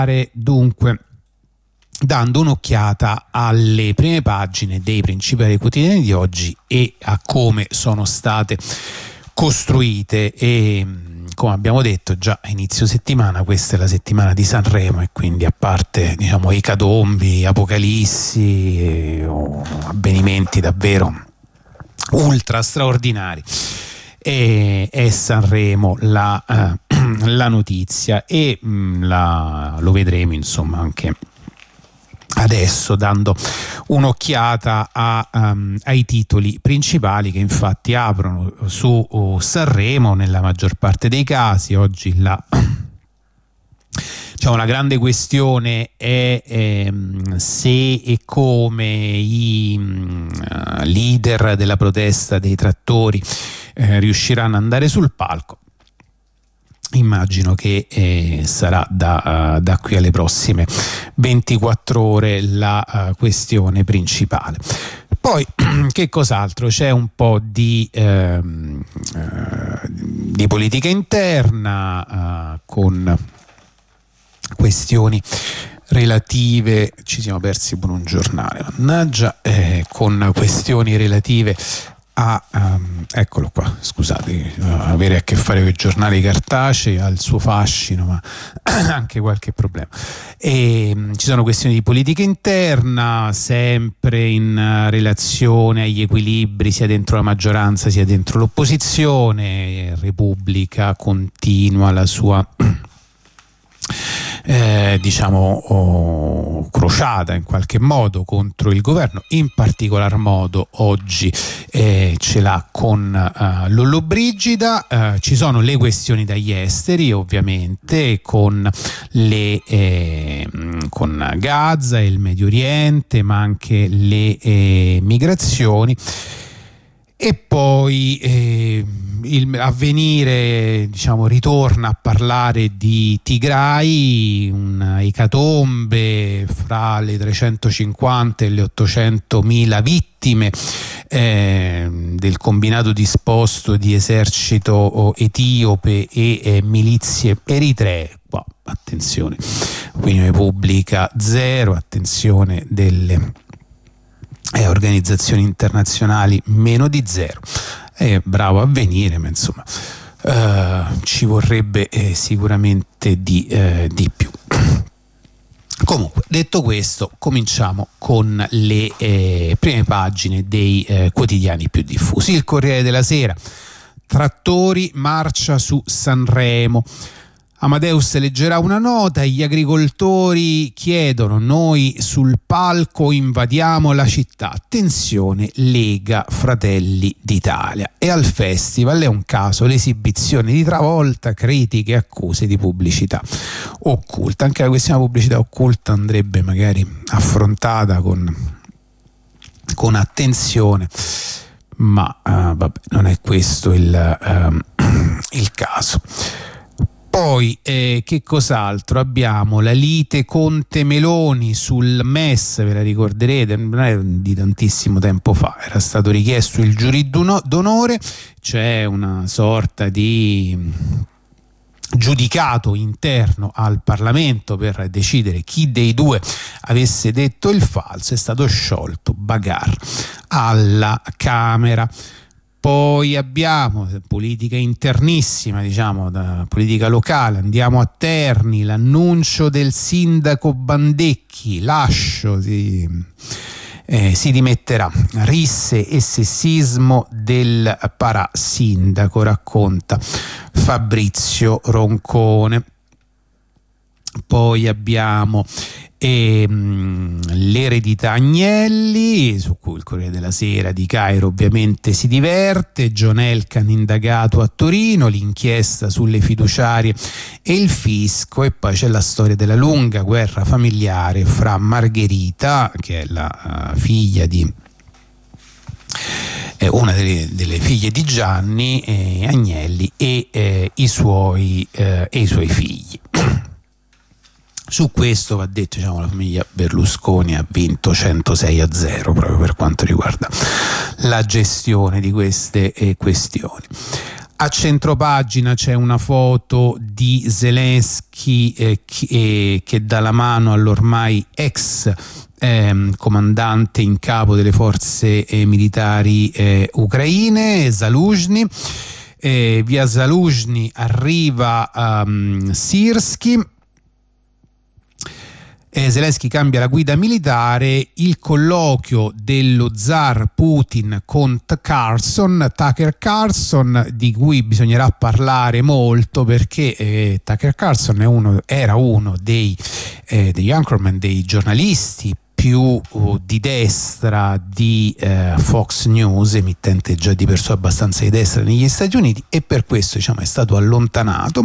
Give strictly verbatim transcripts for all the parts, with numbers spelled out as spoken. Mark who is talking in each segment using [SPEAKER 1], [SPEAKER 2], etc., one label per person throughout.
[SPEAKER 1] Dunque, dando un'occhiata alle prime pagine dei principali quotidiani di oggi e a come sono state costruite, e come abbiamo detto già a inizio settimana, questa è la settimana di Sanremo, e quindi a parte, diciamo, ecatombi, apocalissi e, o avvenimenti davvero ultra straordinari, e è Sanremo la, uh, la notizia, e mh, la, lo vedremo insomma anche adesso, dando un'occhiata a, um, ai titoli principali che infatti aprono su uh, Sanremo nella maggior parte dei casi. Oggi la diciamo la grande questione è ehm, se e come i uh, leader della protesta dei trattori eh, riusciranno ad andare sul palco. Immagino che eh, sarà da, uh, da qui alle prossime ventiquattro ore la uh, questione principale. Poi che cos'altro? C'è un po' di, ehm, uh, di politica interna, uh, con questioni relative, ci siamo persi pure un giornale, mannaggia, eh, con questioni relative a, um, eccolo qua, scusate, uh, avere a che fare con i giornali cartacei ha il suo fascino, ma anche qualche problema. E, um, ci sono questioni di politica interna, sempre in uh, relazione agli equilibri sia dentro la maggioranza sia dentro l'opposizione. Repubblica continua la sua Eh, diciamo oh, crociata in qualche modo contro il governo, in particolar modo oggi eh, ce l'ha con uh, Lollobrigida. Uh, ci sono le questioni dagli esteri, ovviamente, con le eh, con Gaza e il Medio Oriente, ma anche le eh, migrazioni. E poi eh, il Avvenire, diciamo, ritorna a parlare di Tigray, una ecatombe fra le trecentocinquanta e le ottocentomila vittime eh, del combinato disposto di esercito etiope e eh, milizie eritree. Qua, attenzione, opinione pubblica zero, attenzione delle e organizzazioni internazionali meno di zero. È bravo a venire, ma insomma eh, ci vorrebbe eh, sicuramente di, eh, di più. Comunque, detto questo, cominciamo con le eh, prime pagine dei eh, quotidiani più diffusi. Il Corriere della Sera: trattori, marcia su Sanremo. Amadeus leggerà una nota: gli agricoltori chiedono, noi sul palco invadiamo la città, tensione Lega Fratelli d'Italia. E al festival è un caso l'esibizione di Travolta, critiche e accuse di pubblicità occulta. Anche la questione della pubblicità occulta andrebbe magari affrontata con, con attenzione, ma uh, vabbè, non è questo il, uh, il caso. Poi eh, che cos'altro abbiamo? La lite Conte-Meloni sul M E S, ve la ricorderete, non è di tantissimo tempo fa, era stato richiesto il giurì d'onore. C'è una sorta di giudicato interno al Parlamento per decidere chi dei due avesse detto il falso. È stato sciolto Bagar alla Camera. Poi abbiamo politica internissima, diciamo, da politica locale. Andiamo a Terni, l'annuncio del sindaco Bandecchi, lascio, si, eh, si dimetterà. Risse e sessismo del parasindaco, racconta Fabrizio Roncone. Poi abbiamo ehm, l'eredità Agnelli, su cui il Corriere della Sera di Cairo ovviamente si diverte. John Elkann indagato a Torino, l'inchiesta sulle fiduciarie e il fisco. E poi c'è la storia della lunga guerra familiare fra Margherita, che è la uh, figlia di eh, una delle, delle figlie di Gianni eh, Agnelli e, eh, i suoi, eh, e i suoi figli. Su questo va detto, diciamo, la famiglia Berlusconi ha vinto centosei a zero proprio per quanto riguarda la gestione di queste eh, questioni. A centropagina c'è una foto di Zelensky eh, che, eh, che dà la mano all'ormai ex eh, comandante in capo delle forze eh, militari eh, ucraine, Zaluzhny. Eh, via Zaluzhny arriva um, Sirski. Eh, Zelensky cambia la guida militare, il colloquio dello zar Putin con Carlson, Tucker Carlson, di cui bisognerà parlare molto perché eh, Tucker Carlson è uno, era uno dei, eh, degli anchorman, dei giornalisti più uh, di destra di uh, Fox News, emittente già di per sé abbastanza di destra negli Stati Uniti, e per questo, diciamo, è stato allontanato.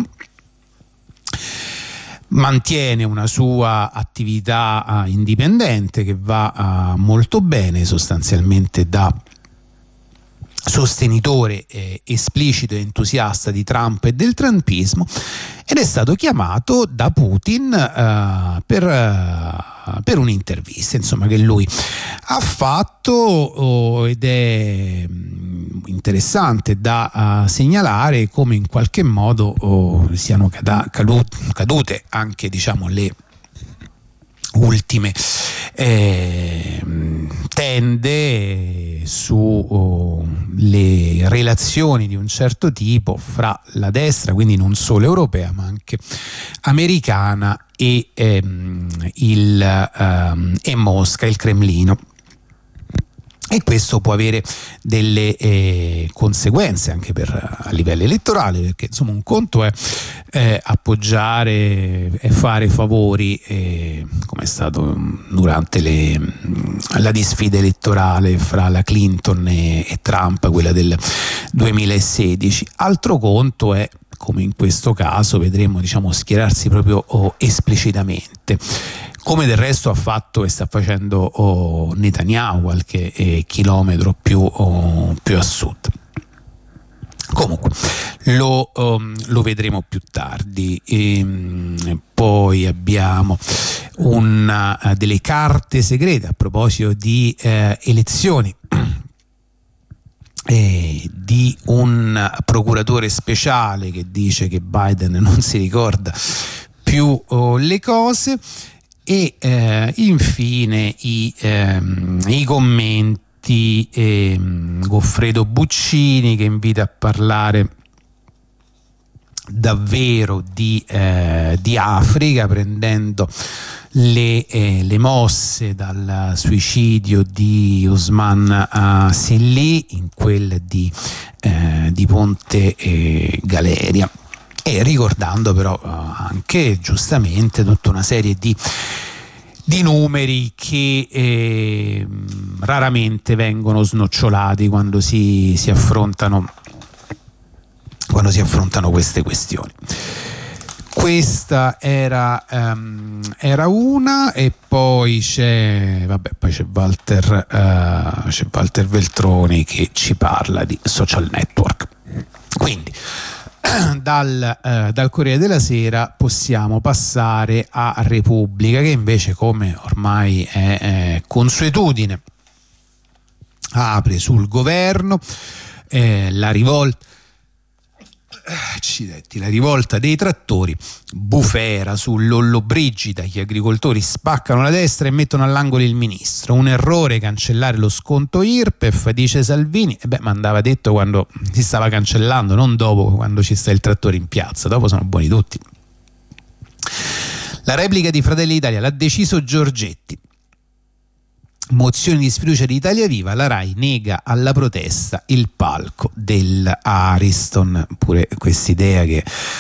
[SPEAKER 1] Mantiene una sua attività uh, indipendente che va uh, molto bene, sostanzialmente da sostenitore eh, esplicito e entusiasta di Trump e del trumpismo, ed è stato chiamato da Putin uh, per, uh, per un'intervista, insomma, che lui ha fatto, oh, ed è um, interessante da uh, segnalare come in qualche modo oh, siano cada- cadut- cadute anche, diciamo, le ultime eh, tende su oh, le relazioni di un certo tipo fra la destra, quindi non solo europea ma anche americana, e, ehm, il, ehm, e Mosca, il Cremlino. E questo può avere delle eh, conseguenze anche per, a livello elettorale, perché insomma un conto è eh, appoggiare e fare favori, eh, come è stato durante le, la disfida elettorale fra la Clinton e, e Trump, quella del duemilasedici. Altro conto è, come in questo caso vedremo, diciamo, schierarsi proprio oh, esplicitamente, come del resto ha fatto e sta facendo oh, Netanyahu qualche eh, chilometro più, oh, più a sud. Comunque lo, um, lo vedremo più tardi. E, poi abbiamo una, uh, delle carte segrete a proposito di uh, elezioni eh, di un procuratore speciale che dice che Biden non si ricorda più oh, le cose. E eh, infine i, ehm, i commenti ehm, Goffredo Buccini, che invita a parlare davvero di, eh, di Africa, prendendo le, eh, le mosse dal suicidio di Ousmane uh, Sillé in quel di, eh, di Ponte eh, Galeria. E ricordando però uh, anche giustamente tutta una serie di, di numeri che eh, raramente vengono snocciolati quando si, si affrontano quando si affrontano queste questioni. Questa era, um, era una, e poi c'è, vabbè, poi c'è Walter, uh, c'è Walter Veltroni che ci parla di social network. Quindi Dal, eh, dal Corriere della Sera possiamo passare a Repubblica, che invece, come ormai è, è consuetudine, apre sul governo, eh, la rivolta Accidenti, la rivolta dei trattori, bufera su Lollobrigida, gli agricoltori spaccano la destra e mettono all'angolo il ministro, un errore cancellare lo sconto I R P E F, dice Salvini. E beh, ma andava detto quando si stava cancellando, non dopo, quando ci sta il trattore in piazza, dopo sono buoni tutti. La replica di Fratelli d'Italia l'ha deciso Giorgetti. Mozioni di sfiducia di Italia Viva, la RAI nega alla protesta il palco dell'Ariston. Pure quest'idea che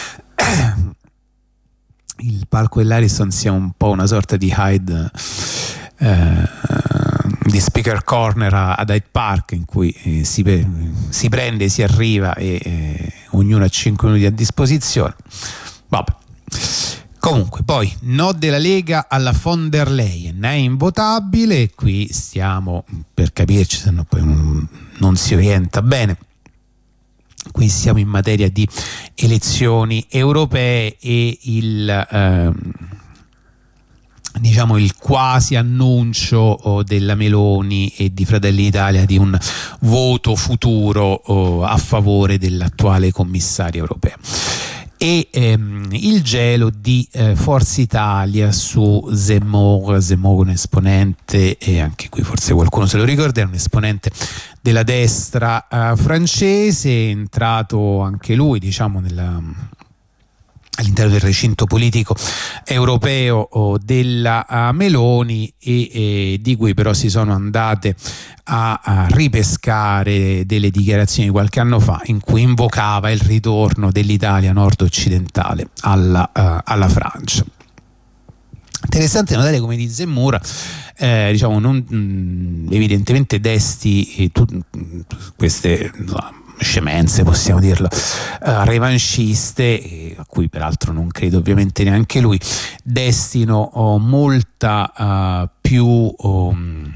[SPEAKER 1] il palco dell'Ariston sia un po' una sorta di Hyde, eh, di speaker corner ad Hyde Park, in cui eh, si, si prende, si arriva e eh, ognuno ha cinque minuti a disposizione. Vabbè. Comunque, poi no della Lega alla von der Leyen, è invotabile, e qui stiamo, per capirci, se no poi non, non si orienta bene, qui siamo in materia di elezioni europee, e il, ehm, diciamo il quasi annuncio oh, della Meloni e di Fratelli d'Italia di un voto futuro oh, a favore dell'attuale commissario europeo. E ehm, il gelo di eh, Forza Italia su Zemmour, Zemmour un esponente, e anche qui forse qualcuno se lo ricorda, è un esponente della destra eh, francese, è entrato anche lui diciamo nella all'interno del recinto politico europeo oh, della uh, Meloni e, e di cui però si sono andate a, a ripescare delle dichiarazioni di qualche anno fa in cui invocava il ritorno dell'Italia nord-occidentale alla, uh, alla Francia. Interessante notare come di Zemmour eh, diciamo non mh, evidentemente desti eh, tu, queste no, scemenze, possiamo dirlo, uh, revanchiste, eh, a cui peraltro non credo ovviamente neanche lui, destino oh, molta uh, più um,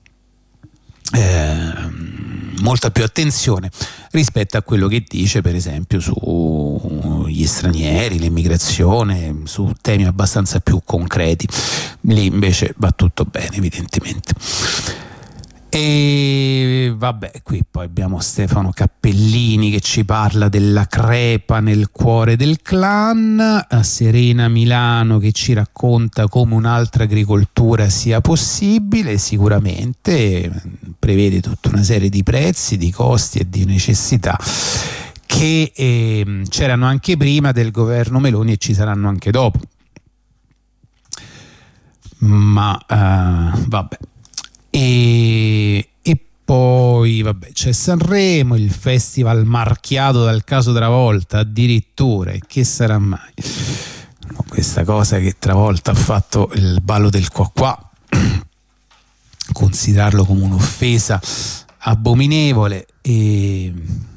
[SPEAKER 1] eh, molta più attenzione rispetto a quello che dice per esempio sugli stranieri, l'immigrazione, su temi abbastanza più concreti. Lì invece va tutto bene evidentemente. E vabbè, qui poi abbiamo Stefano Cappellini che ci parla della crepa nel cuore del clan, Serena Milano che ci racconta come un'altra agricoltura sia possibile, sicuramente prevede tutta una serie di prezzi, di costi e di necessità che eh, c'erano anche prima del governo Meloni e ci saranno anche dopo, ma uh, vabbè. E, e poi vabbè c'è Sanremo, il festival marchiato dal caso Travolta addirittura, e che sarà mai no, questa cosa che Travolta ha fatto il ballo del qua qua, considerarlo come un'offesa abominevole. E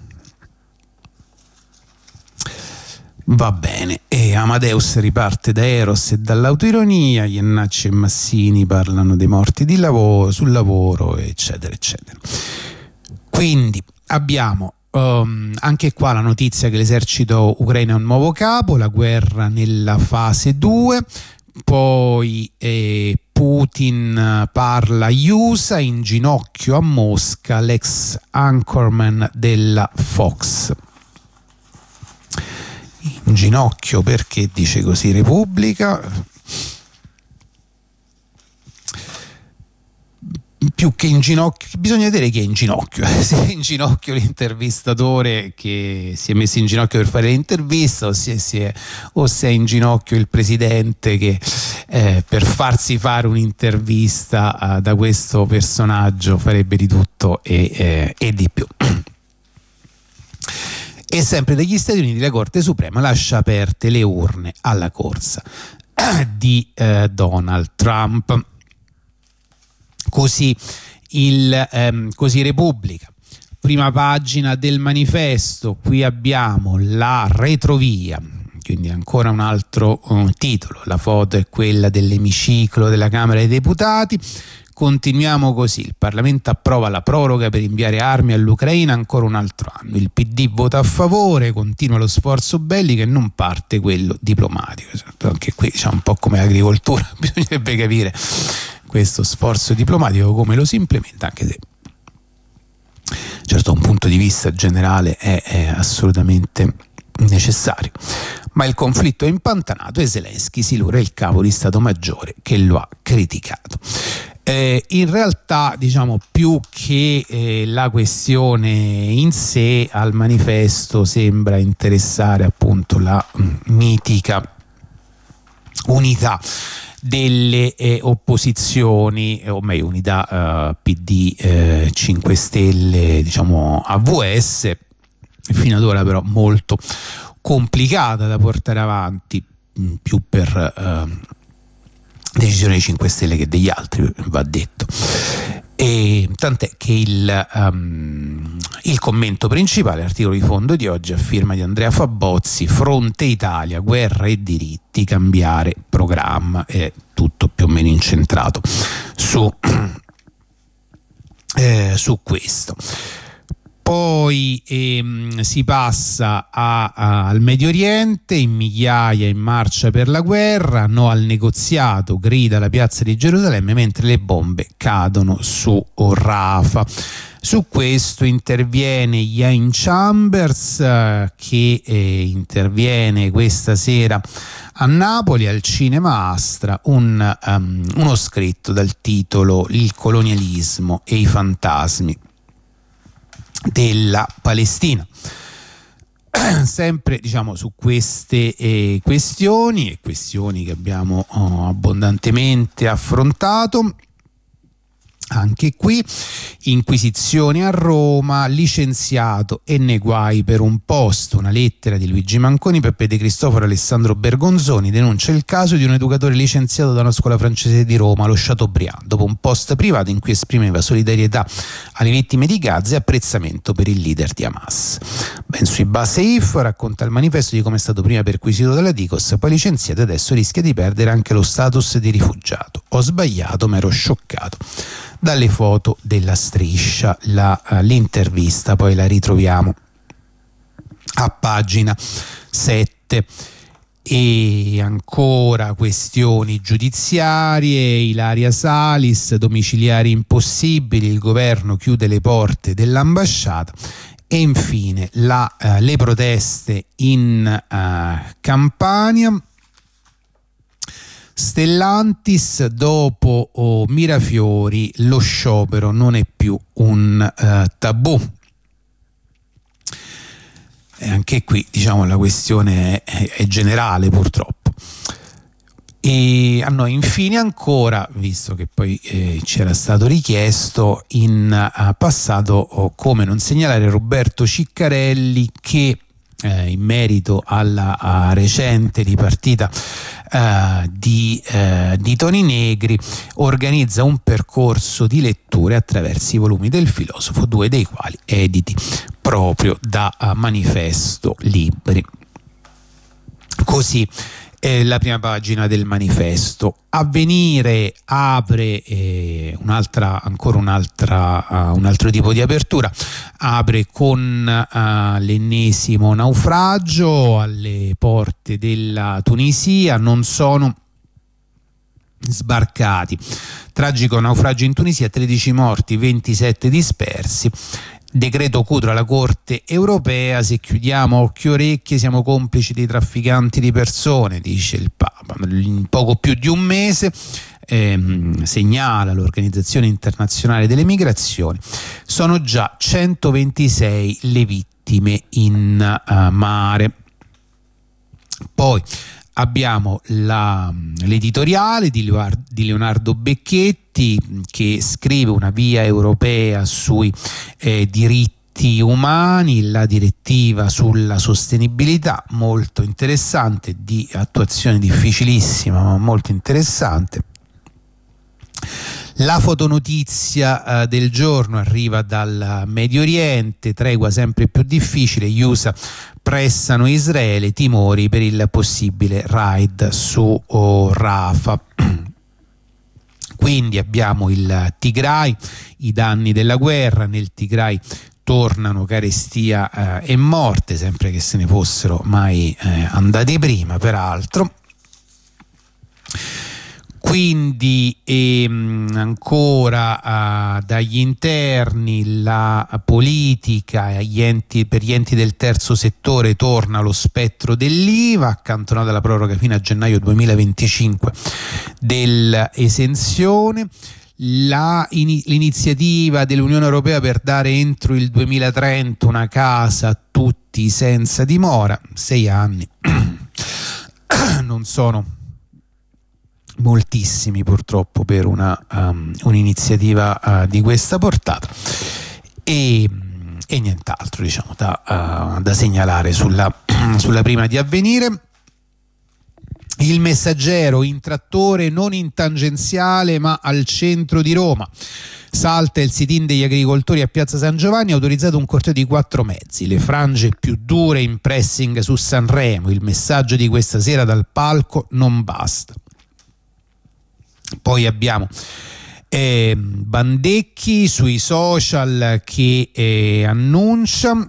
[SPEAKER 1] va bene, e Amadeus riparte da Eros e dall'autoironia, Iannacci e Massini parlano dei morti di lavoro, sul lavoro eccetera eccetera. Quindi abbiamo um, anche qua la notizia che l'esercito ucraino è un nuovo capo, la guerra nella fase due, poi eh, Putin parla agli U S A, in ginocchio a Mosca l'ex anchorman della Fox. In ginocchio perché dice così Repubblica, più che in ginocchio bisogna vedere chi è in ginocchio, se è in ginocchio l'intervistatore che si è messo in ginocchio per fare l'intervista, o se, si è, o se è in ginocchio il presidente che eh, per farsi fare un'intervista eh, da questo personaggio farebbe di tutto e, eh, e di più. E sempre dagli Stati Uniti la Corte Suprema lascia aperte le urne alla corsa di eh, Donald Trump. Così, il, ehm, così Repubblica, prima pagina del Manifesto, qui abbiamo la retrovia, quindi ancora un altro uh, titolo, la foto è quella dell'emiciclo della Camera dei Deputati. Continuiamo così, il Parlamento approva la proroga per inviare armi all'Ucraina ancora un altro anno, il P D vota a favore, continua lo sforzo bellico e non parte quello diplomatico. Anche qui diciamo un po' come l'agricoltura, bisognerebbe capire questo sforzo diplomatico come lo si implementa, anche se certo da un punto di vista generale è, è assolutamente necessario. Ma il conflitto è impantanato e Zelensky si lura il capo di Stato Maggiore che lo ha criticato. Eh, in realtà diciamo più che eh, la questione in sé, al Manifesto sembra interessare appunto la mh, mitica unità delle eh, opposizioni, o meglio unità eh, P D eh, cinque Stelle, diciamo A V S, fino ad ora però molto complicata da portare avanti, mh, più per eh, decisione dei cinque Stelle che degli altri, va detto. E tant'è che il, um, il commento principale, l'articolo di fondo di oggi, a firma di Andrea Fabozzi, Fronte Italia, guerra e diritti, cambiare programma, è tutto più o meno incentrato su, eh, su questo. Poi ehm, si passa a, a, al Medio Oriente, in migliaia in marcia per la guerra, no al negoziato, grida la piazza di Gerusalemme, mentre le bombe cadono su Rafah. Su questo interviene Iain Chambers, eh, che eh, interviene questa sera a Napoli al Cinema Astra, un, um, uno scritto dal titolo Il colonialismo e i fantasmi della Palestina. Sempre diciamo su queste eh, questioni e questioni che abbiamo oh, abbondantemente affrontato. Anche qui, inquisizioni a Roma, licenziato e nei guai per un posto. Una lettera di Luigi Manconi, Peppe De Cristofaro e Alessandro Bergonzoni denuncia il caso di un educatore licenziato da una scuola francese di Roma, lo Chateaubriand, dopo un post privato in cui esprimeva solidarietà alle vittime di Gaza e apprezzamento per il leader di Hamas. Bensuibà Seif racconta il manifesto di come è stato prima perquisito dalla Digos, poi licenziato e adesso rischia di perdere anche lo status di rifugiato. Ho sbagliato, ma ero scioccato. Dalle foto della striscia, la, uh, l'intervista poi la ritroviamo a pagina sette. E ancora questioni giudiziarie, Ilaria Salis, domiciliari impossibili, il governo chiude le porte dell'ambasciata. E infine la, uh, le proteste in uh, Campania. Stellantis, dopo oh, Mirafiori, lo sciopero non è più un uh, tabù. E anche qui diciamo la questione è, è generale, purtroppo. E a noi infine ancora, visto che poi eh, c'era stato richiesto in uh, passato, oh, come non segnalare Roberto Ciccarelli che Eh, in merito alla a recente ripartita eh, di, eh, di Toni Negri, organizza un percorso di letture attraverso i volumi del filosofo, due dei quali editi proprio da uh, Manifesto Libri. Così eh, la prima pagina del Manifesto. Avvenire apre eh, un'altra, ancora un'altra, uh, un altro tipo di apertura, apre con uh, l'ennesimo naufragio alle porte della Tunisia. Non sono sbarcati. Tragico naufragio in Tunisia, tredici morti, ventisette dispersi. Decreto Cutro alla Corte Europea, se chiudiamo occhi e orecchie siamo complici dei trafficanti di persone, dice il Papa. In poco più di un mese, ehm, segnala l'Organizzazione Internazionale delle Migrazioni, sono già centoventisei le vittime in uh, mare. Poi abbiamo la, l'editoriale di Leonardo, di Leonardo Becchetti, che scrive una via europea sui eh, diritti umani, la direttiva sulla sostenibilità, molto interessante, di attuazione difficilissima ma molto interessante. La fotonotizia eh, del giorno arriva dal Medio Oriente, tregua sempre più difficile, gli U S A pressano Israele, timori per il possibile raid su oh, Rafah. Quindi abbiamo il Tigray, i danni della guerra. Nel Tigray tornano carestia eh, e morte, sempre che se ne fossero mai eh, andati prima, peraltro. Quindi ehm, ancora uh, dagli interni la politica gli enti, per gli enti del terzo settore torna lo spettro dell'I V A, accantonata la proroga fino a gennaio duemilaventicinque dell'esenzione. La, in, l'iniziativa dell'Unione Europea per dare entro il duemilatrenta una casa a tutti senza dimora, sei anni non sono moltissimi purtroppo per una, um, un'iniziativa uh, di questa portata, e, e nient'altro diciamo da, uh, da segnalare sulla, sulla prima di Avvenire. Il Messaggero, in trattore non in tangenziale ma al centro di Roma. Salta il sit-in degli agricoltori a Piazza San Giovanni, autorizzato un corteo di quattro mezzi, le frange più dure in pressing su Sanremo, il messaggio di questa sera dal palco: non basta. Poi abbiamo eh, Bandecchi sui social che eh, annuncia: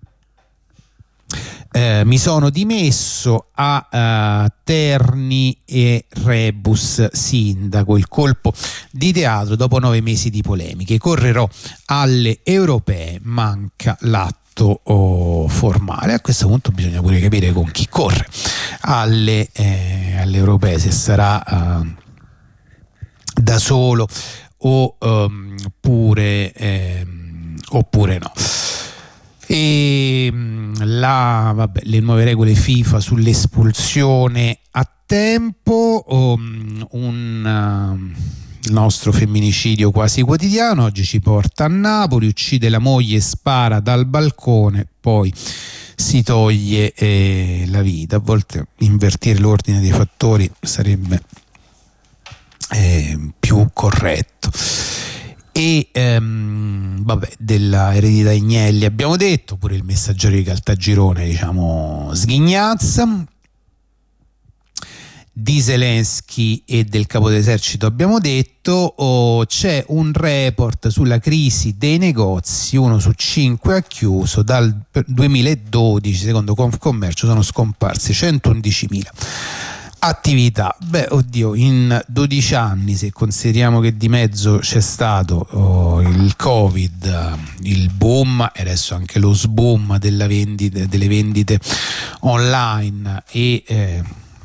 [SPEAKER 1] Eh, mi sono dimesso a uh, Terni e Rebus sindaco, il colpo di teatro dopo nove mesi di polemiche, correrò alle europee, manca l'atto oh, formale. A questo punto bisogna pure capire con chi corre alle, eh, alle europee, se sarà uh, da solo o um, pure, eh, oppure no. E la, vabbè, le nuove regole FIFA sull'espulsione a tempo, um, un uh, il nostro femminicidio quasi quotidiano oggi ci porta a Napoli: uccide la moglie, spara dal balcone, poi si toglie eh, la vita. A volte invertire l'ordine dei fattori sarebbe eh, più corretto. E ehm, vabbè, della eredità Agnelli abbiamo detto, pure il Messaggero di Caltagirone, diciamo, sghignazza. Di Zelensky e del capo d'esercito abbiamo detto. Oh, c'è un report sulla crisi dei negozi, uno su cinque ha chiuso. Dal duemiladodici, secondo Confcommercio, sono scomparsi centoundicimila attività. Beh, oddio, in dodici anni, se consideriamo che di mezzo c'è stato oh, il Covid, il boom e adesso anche lo sboom della vendita, delle vendite online e eh,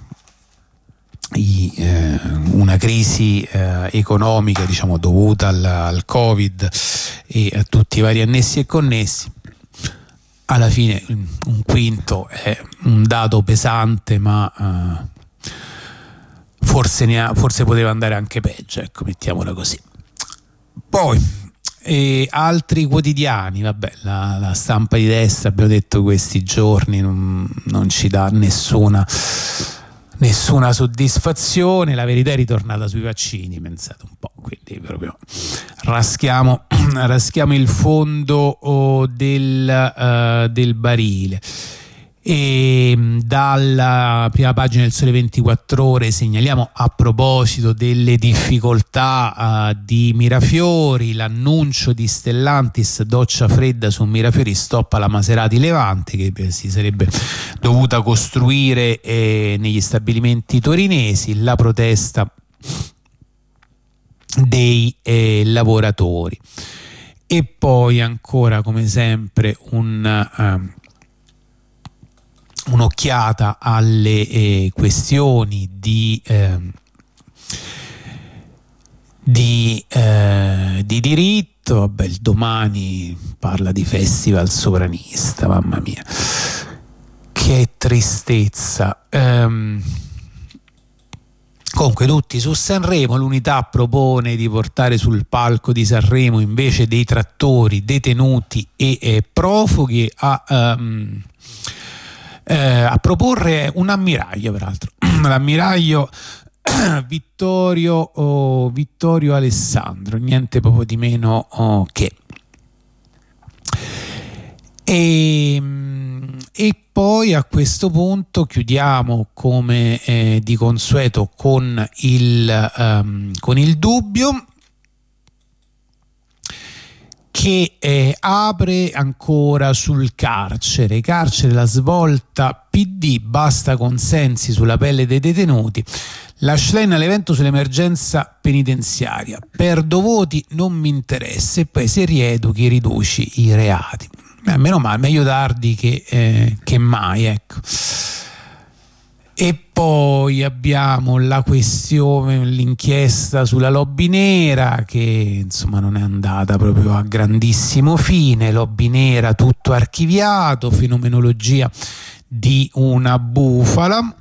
[SPEAKER 1] i, eh, una crisi eh, economica, diciamo, dovuta al, al Covid e a tutti i vari annessi e connessi, alla fine un quinto è un dato pesante, ma eh, Forse, ne ha, forse poteva andare anche peggio, ecco, mettiamola così. Poi e altri quotidiani, vabbè, la, la stampa di destra, abbiamo detto, questi giorni non, non ci dà nessuna nessuna soddisfazione. La Verità è ritornata sui vaccini, pensate un po', quindi proprio raschiamo, raschiamo il fondo oh, del, uh, del barile. E dalla prima pagina del Sole ventiquattro Ore segnaliamo, a proposito delle difficoltà uh, di Mirafiori, l'annuncio di Stellantis: doccia fredda su Mirafiori, stop alla Maserati Levante, che eh, si sarebbe dovuta costruire eh, negli stabilimenti torinesi. La protesta dei eh, lavoratori. E poi ancora, come sempre, un uh, un'occhiata alle eh, questioni di, eh, di, eh, di diritto. Vabbè, il Domani parla di festival sovranista, mamma mia, che tristezza. Ehm, comunque tutti su Sanremo. L'Unità propone di portare sul palco di Sanremo invece dei trattori, detenuti e eh, profughi a... Um, Eh, a proporre un ammiraglio, peraltro l'ammiraglio Vittorio, oh, Vittorio Alessandro, niente proprio di meno oh, che e, e poi a questo punto chiudiamo come eh, di consueto con il, um, con il dubbio, che eh, apre ancora sul carcere. Carcere, la svolta P D, basta consensi sulla pelle dei detenuti. La Schlein all'evento sull'emergenza penitenziaria: perdo voti, non mi interessa, e poi se rieduchi riduci i reati. Eh, meno male, meglio tardi che, eh, che mai, ecco. E poi abbiamo la questione, l'inchiesta sulla lobby nera, che insomma non è andata proprio a grandissimo fine. Lobby nera, tutto archiviato, fenomenologia di una bufala.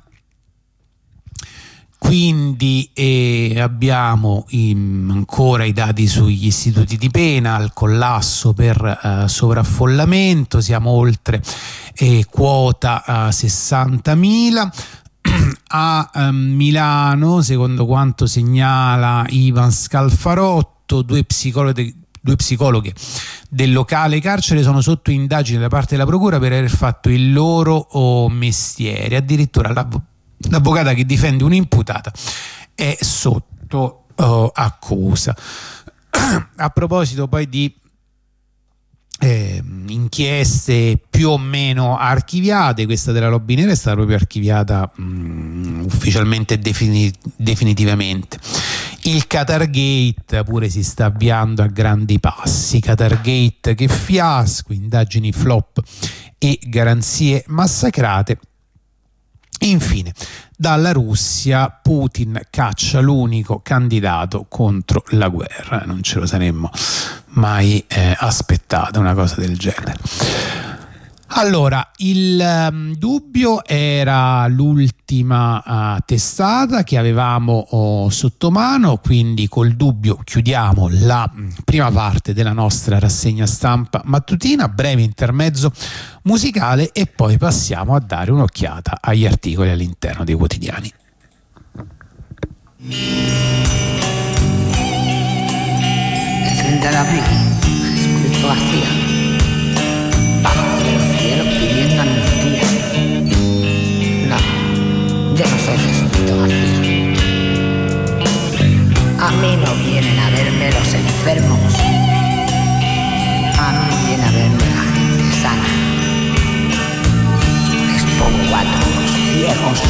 [SPEAKER 1] Quindi eh, abbiamo i, ancora i dati sugli istituti di pena, al collasso per eh, sovraffollamento, siamo oltre eh, quota eh, sessantamila. A um, Milano, secondo quanto segnala Ivan Scalfarotto, due psicologhe, due psicologhe del locale carcere sono sotto indagine da parte della procura per aver fatto il loro oh, mestiere. Addirittura l'av- l'avvocata che difende un'imputata è sotto oh, accusa. A proposito poi di Eh, inchieste più o meno archiviate, questa della Lobby Nera è stata proprio archiviata mh, ufficialmente e defini- definitivamente. Il Qatargate pure si sta avviando a grandi passi. Qatargate, che fiasco, indagini flop e garanzie massacrate. Infine, dalla Russia Putin caccia l'unico candidato contro la guerra. Non ce lo saremmo mai eh, aspettato una cosa del genere. Allora, il um, dubbio era l'ultima uh, testata che avevamo oh, sotto mano, quindi col dubbio chiudiamo la mh, prima parte della nostra rassegna stampa mattutina, breve intermezzo musicale e poi passiamo a dare un'occhiata agli articoli all'interno dei quotidiani.
[SPEAKER 2] El treinta de abril, escrito vacía, bajo de los cielos pidiendo amnistía. No, yo no soy Jesucristo García. A mí no vienen a verme los enfermos, a mí viene a verme la gente sana. Les pongo a todos ciegos.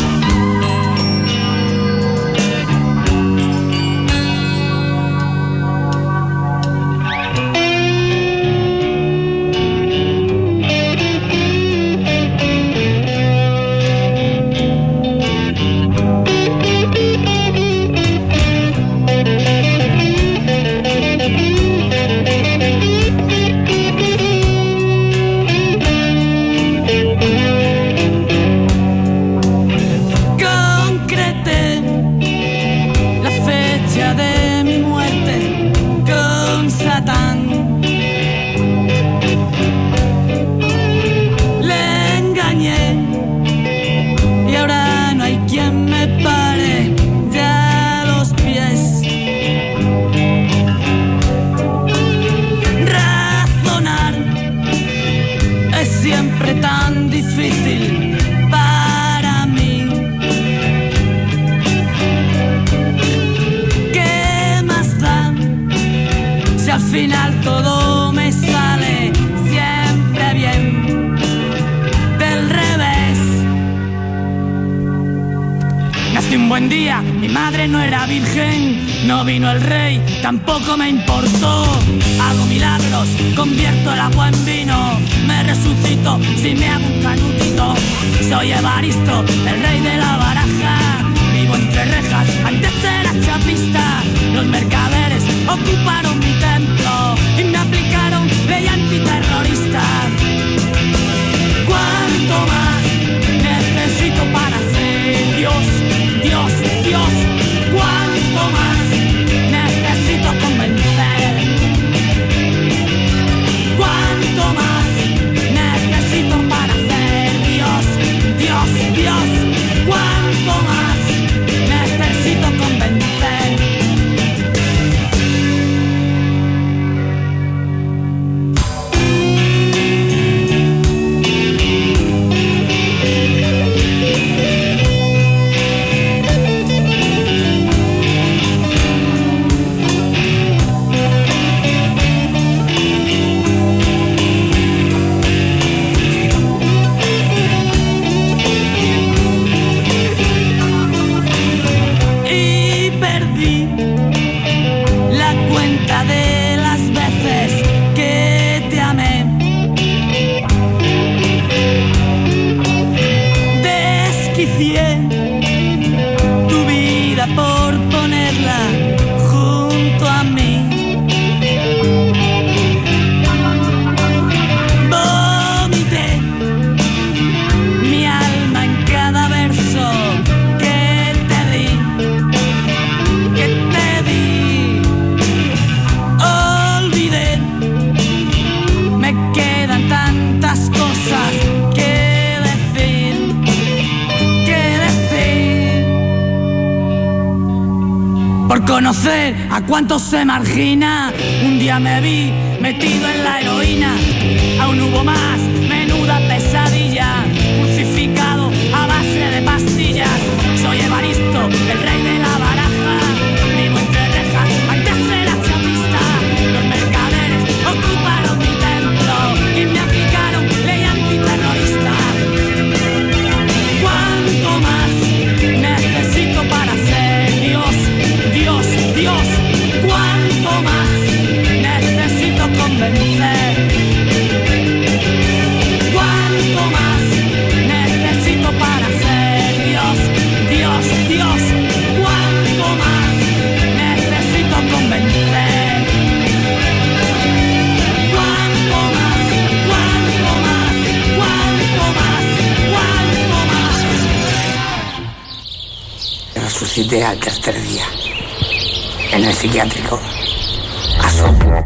[SPEAKER 3] Tampoco me importó, hago milagros, convierto el agua en vino, me resucito si me hago un canutito. Soy Evaristo, el rey de la baraja, vivo entre rejas, antes era chapista. Los mercaderes ocuparon mi templo y me aplicaron ley antiterrorista. ¿Cuánto más necesito para ser Dios, Dios, Dios? ¿Cuánto más necesito convencer? ¿Cuánto más necesito para ser Dios, Dios, Dios? ¿Cuánto más necesito convencer? Conocer a cuántos se margina. Un día me vi metido en la heroína, aún hubo más, menuda pesadilla, crucificado a base de pastillas. Soy Evaristo, el rey de la baraja, vivo entre
[SPEAKER 2] visité al tercer día en el psiquiátrico a Sopo.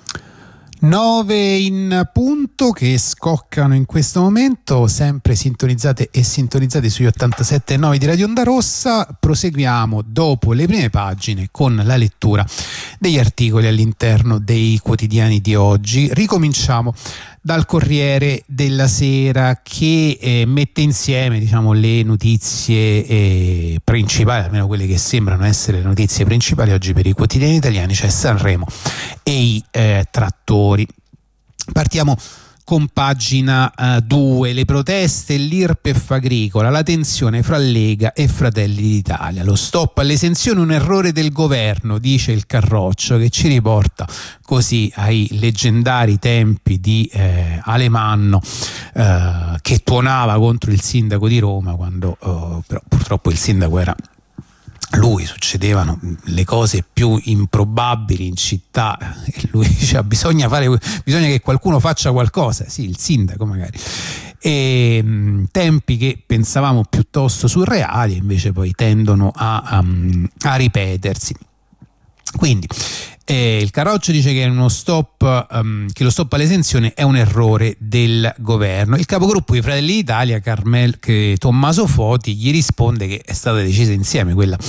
[SPEAKER 1] nove in punto che scoccano in questo momento, sempre sintonizzate e sintonizzati sugli ottantasette virgola nove di Radio Onda Rossa. Proseguiamo dopo le prime pagine con la lettura degli articoli all'interno dei quotidiani di oggi. Ricominciamo dal Corriere della Sera, che eh, mette insieme, diciamo, le notizie eh, principali, almeno quelle che sembrano essere le notizie principali oggi per i quotidiani italiani, cioè Sanremo e i eh, trattori. Partiamo con pagina due, uh, le proteste e l'I R P E F agricola, la tensione fra Lega e Fratelli d'Italia, lo stop alle sanzioni un errore del governo, dice il Carroccio, che ci riporta così ai leggendari tempi di eh, Alemanno, eh, che tuonava contro il sindaco di Roma quando eh, però purtroppo il sindaco era lui, succedevano le cose più improbabili in città e lui diceva bisogna fare, bisogna che qualcuno faccia qualcosa, sì, il sindaco magari, e mh, tempi che pensavamo piuttosto surreali invece poi tendono a, a, a ripetersi. Quindi eh, il Carroccio dice che, uno stop, um, che lo stop alle sanzioni è un errore del governo. Il capogruppo di Fratelli d'Italia, Carmel, che Tommaso Foti, gli risponde che è stata decisa insieme quella,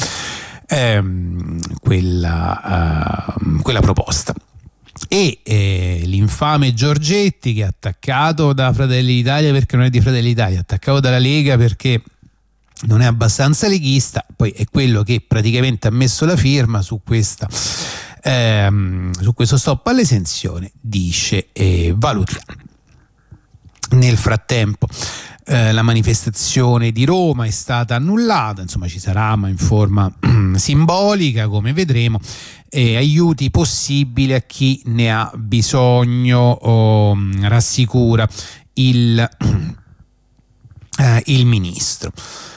[SPEAKER 1] ehm, quella, uh, quella proposta. E eh, l'infame Giorgetti, che è attaccato da Fratelli d'Italia perché non è di Fratelli d'Italia, attaccato dalla Lega perché non è abbastanza leghista, poi è quello che praticamente ha messo la firma su questa ehm, su questo stop alle sanzioni, dice eh, valutiamo. Nel frattempo eh, la manifestazione di Roma è stata annullata, insomma ci sarà, ma in forma simbolica, come vedremo, e aiuti possibili a chi ne ha bisogno, oh, rassicura il, eh, il ministro.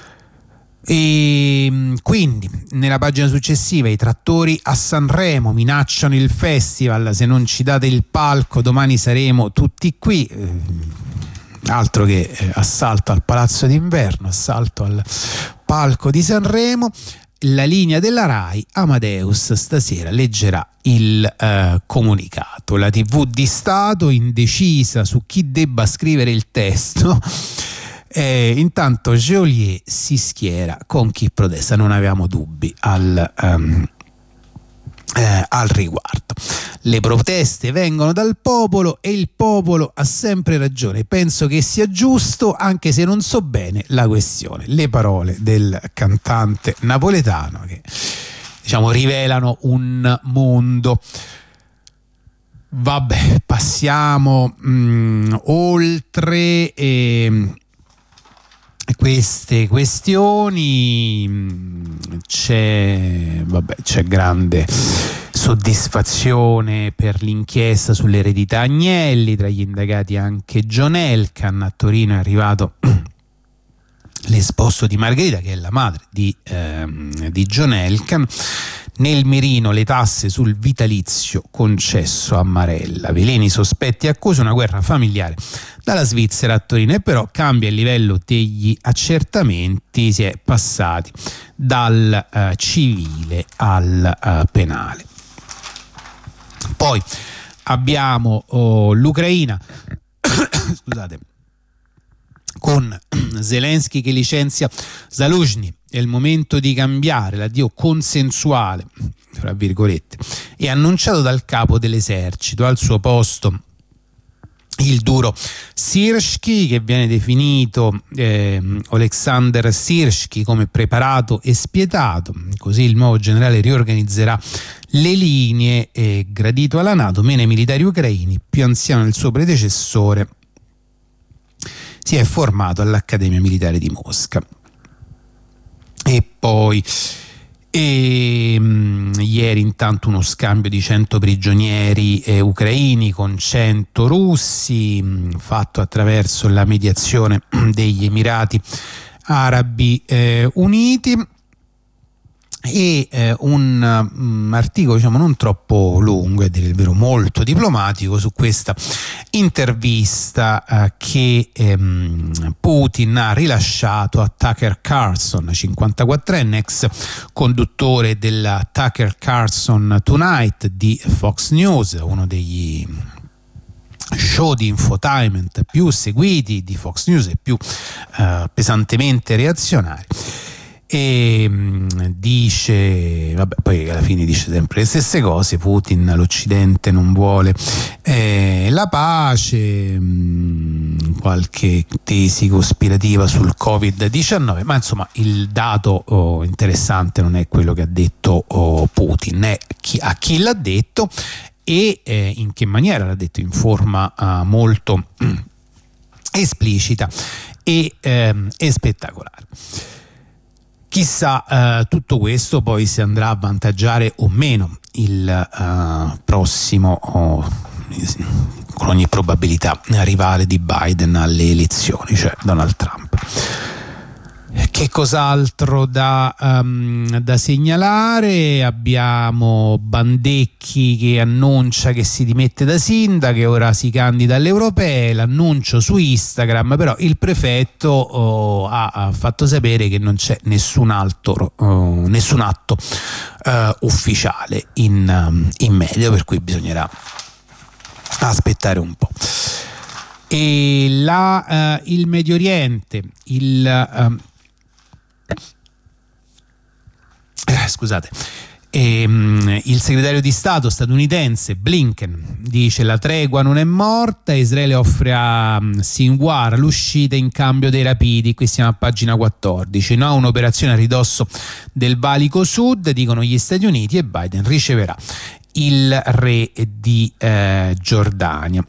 [SPEAKER 1] E quindi nella pagina successiva i trattori a Sanremo minacciano il festival, se non ci date il palco domani saremo tutti qui, eh, altro che eh, assalto al Palazzo d'Inverno, assalto al palco di Sanremo. La linea della Rai, Amadeus stasera leggerà il eh, comunicato. La tivù di Stato indecisa su chi debba scrivere il testo. Eh, intanto Geolier si schiera con chi protesta, non avevamo dubbi al, um, eh, al riguardo. Le proteste vengono dal popolo e il popolo ha sempre ragione, penso che sia giusto anche se non so bene la questione. Le parole del cantante napoletano che, diciamo, rivelano un mondo. Vabbè, passiamo mh, oltre e queste questioni. C'è, vabbè, c'è grande soddisfazione per l'inchiesta sull'eredità Agnelli, tra gli indagati anche John Elkann. A Torino è arrivato l'esposo di Margherita, che è la madre di, ehm, di John Elkann. Nel mirino le tasse sul vitalizio concesso a Marella, veleni sospetti e accuse, una guerra familiare dalla Svizzera a Torino, e però cambia il livello degli accertamenti, si è passati dal uh, civile al uh, penale. Poi abbiamo oh, l'Ucraina scusate, con Zelensky che licenzia Zaluzhny. È il momento di cambiare, l'addio consensuale, fra virgolette, è annunciato dal capo dell'esercito. Al suo posto il duro Sirski, che viene definito eh, Oleksandr Sirski come preparato e spietato. Così il nuovo generale riorganizzerà le linee, e gradito alla NATO, meno ai militari ucraini, più anziano del suo predecessore, si è formato all'Accademia Militare di Mosca. E poi e, mh, ieri intanto uno scambio di cento prigionieri eh, ucraini con cento russi, mh, fatto attraverso la mediazione degli Emirati Arabi eh, Uniti. e eh, un um, articolo diciamo non troppo lungo, è dire il vero molto diplomatico, su questa intervista eh, che ehm, Putin ha rilasciato a Tucker Carlson, cinquantaquattrenne, ex conduttore della Tucker Carlson Tonight di Fox News, uno degli show di infotainment più seguiti di Fox News e più eh, pesantemente reazionari. E mh, dice, vabbè, poi alla fine dice sempre le stesse cose: Putin, l'Occidente non vuole eh, la pace, mh, qualche tesi cospirativa sul covid diciannove, ma insomma il dato oh, interessante non è quello che ha detto oh, Putin, è chi, a chi l'ha detto e eh, in che maniera l'ha detto, in forma uh, molto mm, esplicita e, ehm, e spettacolare. Chissà eh, tutto questo poi se andrà a avvantaggiare o meno il eh, prossimo, oh, con ogni probabilità, rivale di Biden alle elezioni, cioè Donald Trump. Che cos'altro da, um, da segnalare? Abbiamo Bandecchi che annuncia che si dimette da sindaco, che ora si candida alle europee, l'annuncio su Instagram, però il prefetto oh, ha, ha fatto sapere che non c'è nessun altro, oh, nessun atto uh, ufficiale in, um, in merito, per cui bisognerà aspettare un po'. E la, uh, il Medio Oriente, il... Uh, Eh, scusate, ehm, il segretario di Stato statunitense Blinken dice: la tregua non è morta, Israele offre a um, Sinwar l'uscita in cambio dei rapidi. Qui siamo a pagina quattordici. No, un'operazione a ridosso del Valico Sud, dicono gli Stati Uniti, e Biden riceverà il re di eh, Giordania.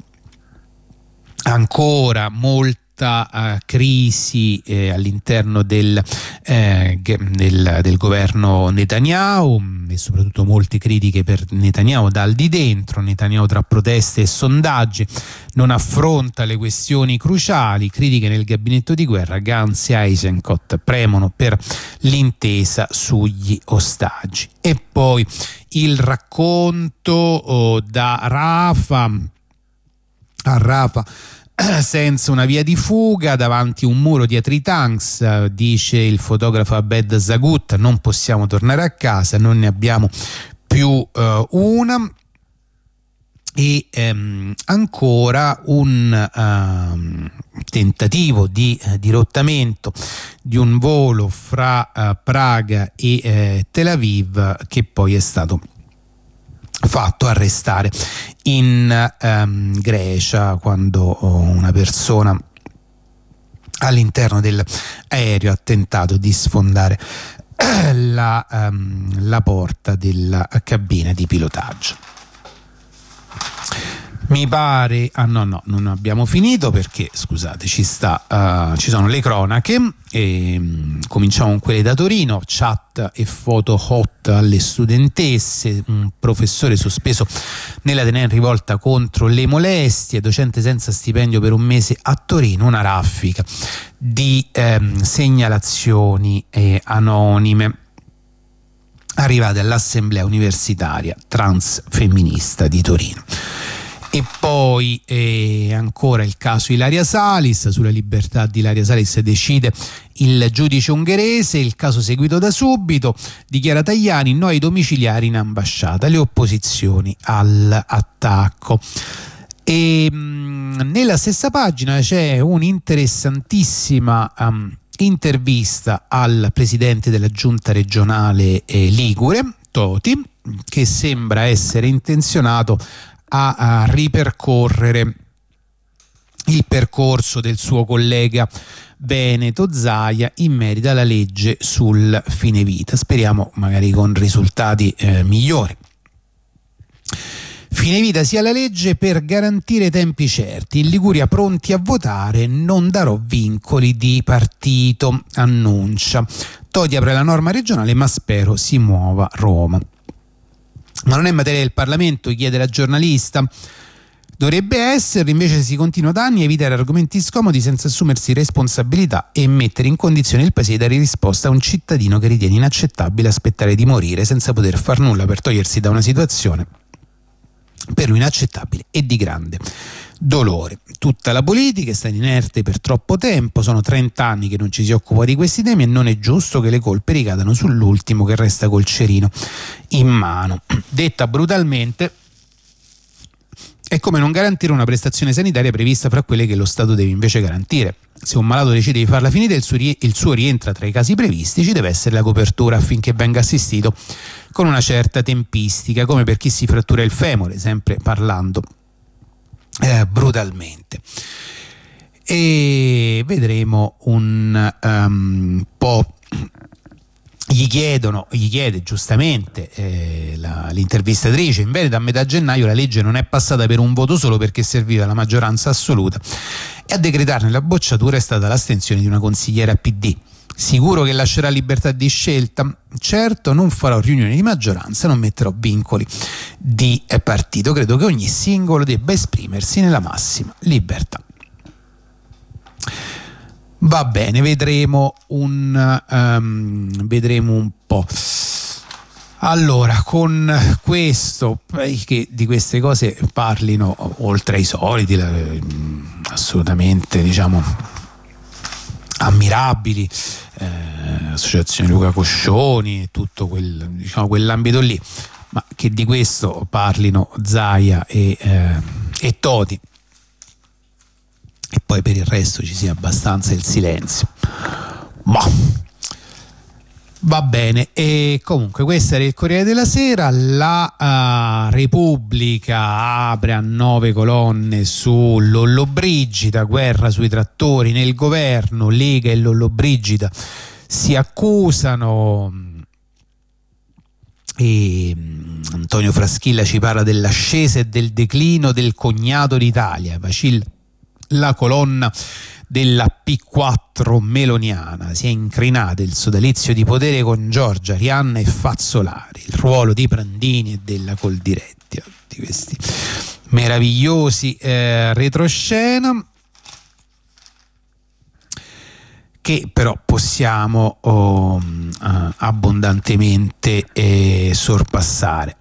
[SPEAKER 1] Ancora molti Uh, crisi eh, all'interno del, eh, del, del governo Netanyahu, e soprattutto molte critiche per Netanyahu dal di dentro. Netanyahu, tra proteste e sondaggi, non affronta le questioni cruciali. Critiche nel gabinetto di guerra. Gantz e Eisenkot premono per l'intesa sugli ostaggi. E poi il racconto oh, da Rafah a Rafah senza una via di fuga, davanti a un muro dietro i tanks, dice il fotografo Abed Zagut: non possiamo tornare a casa, non ne abbiamo più uh, una. E ehm, ancora un uh, tentativo di uh, dirottamento di un volo fra uh, Praga e uh, Tel Aviv, che poi è stato fatto arrestare in um, Grecia, quando una persona all'interno dell'aereo ha tentato di sfondare la, um, la porta della cabina di pilotaggio. Mi pare, ah no no non abbiamo finito, perché scusate ci sta uh, ci sono le cronache e um, cominciamo con quelle da Torino. Chat e foto hot alle studentesse, un professore sospeso nell'Ateneo in rivolta contro le molestie, docente senza stipendio per un mese a Torino, una raffica di um, segnalazioni eh, anonime arrivate all'Assemblea Universitaria Transfemminista di Torino. E poi eh, ancora il caso Ilaria Salis. Sulla libertà di Ilaria Salis decide il giudice ungherese, il caso seguito da subito. Dichiara Tajani: no ai domiciliari in ambasciata, le opposizioni all'attacco. E mh, nella stessa pagina c'è un'interessantissima um, intervista al presidente della giunta regionale eh, Ligure, Toti, che sembra essere intenzionato a, a ripercorrere il percorso del suo collega veneto Zaia in merito alla legge sul fine vita, speriamo magari con risultati eh, migliori. Fine vita sia la legge per garantire tempi certi, in Liguria pronti a votare, non darò vincoli di partito, annuncia. Toti apre la norma regionale, ma spero si muova Roma. Ma non è materia del Parlamento, chiede la giornalista. dovrebbe essere. Invece si continua da anni a evitare argomenti scomodi senza assumersi responsabilità e mettere in condizione il paese di dare risposta a un cittadino che ritiene inaccettabile aspettare di morire senza poter far nulla per togliersi da una situazione per lui inaccettabile e di grande dolore. Tutta la politica è stata inerte per troppo tempo, sono trenta anni che non ci si occupa di questi temi e non è giusto che le colpe ricadano sull'ultimo che resta col cerino in mano. Detta brutalmente, è come non garantire una prestazione sanitaria prevista fra quelle che lo Stato deve invece garantire. Se un malato decide di farla finita, il suo, rie- il suo rientra tra i casi previsti, ci deve essere la copertura affinché venga assistito con una certa tempistica, come per chi si frattura il femore, sempre parlando eh, brutalmente. E vedremo un um, po'. Gli chiedono, gli chiede giustamente eh, la, l'intervistatrice, in Veneto a metà gennaio la legge non è passata per un voto solo perché serviva la maggioranza assoluta e a decretarne la bocciatura è stata l'astensione di una consigliera P D. Sicuro che lascerà libertà di scelta? Certo, non farò riunioni di maggioranza, non metterò vincoli di partito. Credo che ogni singolo debba esprimersi nella massima libertà. Va bene, vedremo un um, vedremo un po'. Allora, con questo, che di queste cose parlino oltre ai soliti, la, assolutamente diciamo ammirabili, eh, associazione Luca Coscioni e tutto quel, diciamo, quell'ambito lì, ma che di questo parlino Zaia e, eh, e Toti, e poi per il resto ci sia abbastanza il silenzio. Ma va bene. E comunque questo era il Corriere della Sera. La uh, Repubblica apre a nove colonne su Lollobrigida, guerra sui trattori nel governo, Lega e Lollobrigida si accusano. E Antonio Fraschilla ci parla dell'ascesa e del declino del cognato d'Italia, vacilla la colonna della P quattro meloniana, si è incrinata il sodalizio di potere con Giorgia, Rianna e Fazzolari, il ruolo di Prandini e della Coldiretti, di questi meravigliosi eh, retroscena che però possiamo oh, uh, abbondantemente eh, sorpassare.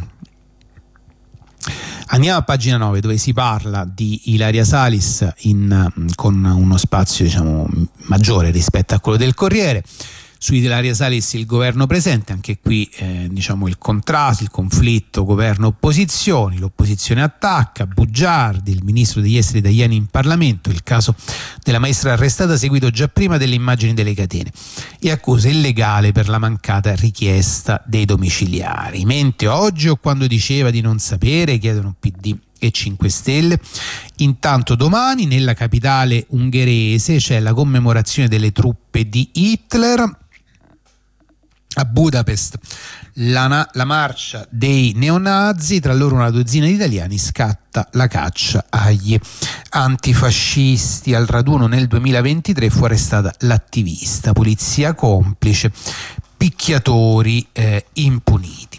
[SPEAKER 1] Andiamo a pagina nove, dove si parla di Ilaria Salis in, con uno spazio diciamo maggiore rispetto a quello del Corriere. Su Ilaria Salis il governo presente, anche qui eh, diciamo il contrasto, il conflitto governo-opposizioni, l'opposizione attacca, Bugiardi, il ministro degli esteri italiani in Parlamento, il caso della maestra arrestata seguito già prima delle immagini delle catene e accusa illegale per la mancata richiesta dei domiciliari. Mente oggi o quando diceva di non sapere, chiedono P D e cinque Stelle. Intanto domani nella capitale ungherese c'è la commemorazione delle truppe di Hitler. A Budapest la, la marcia dei neonazi, tra loro una dozzina di italiani, scatta la caccia agli antifascisti. Al raduno nel duemilaventitré fu arrestata l'attivista, polizia complice, picchiatori eh, impuniti.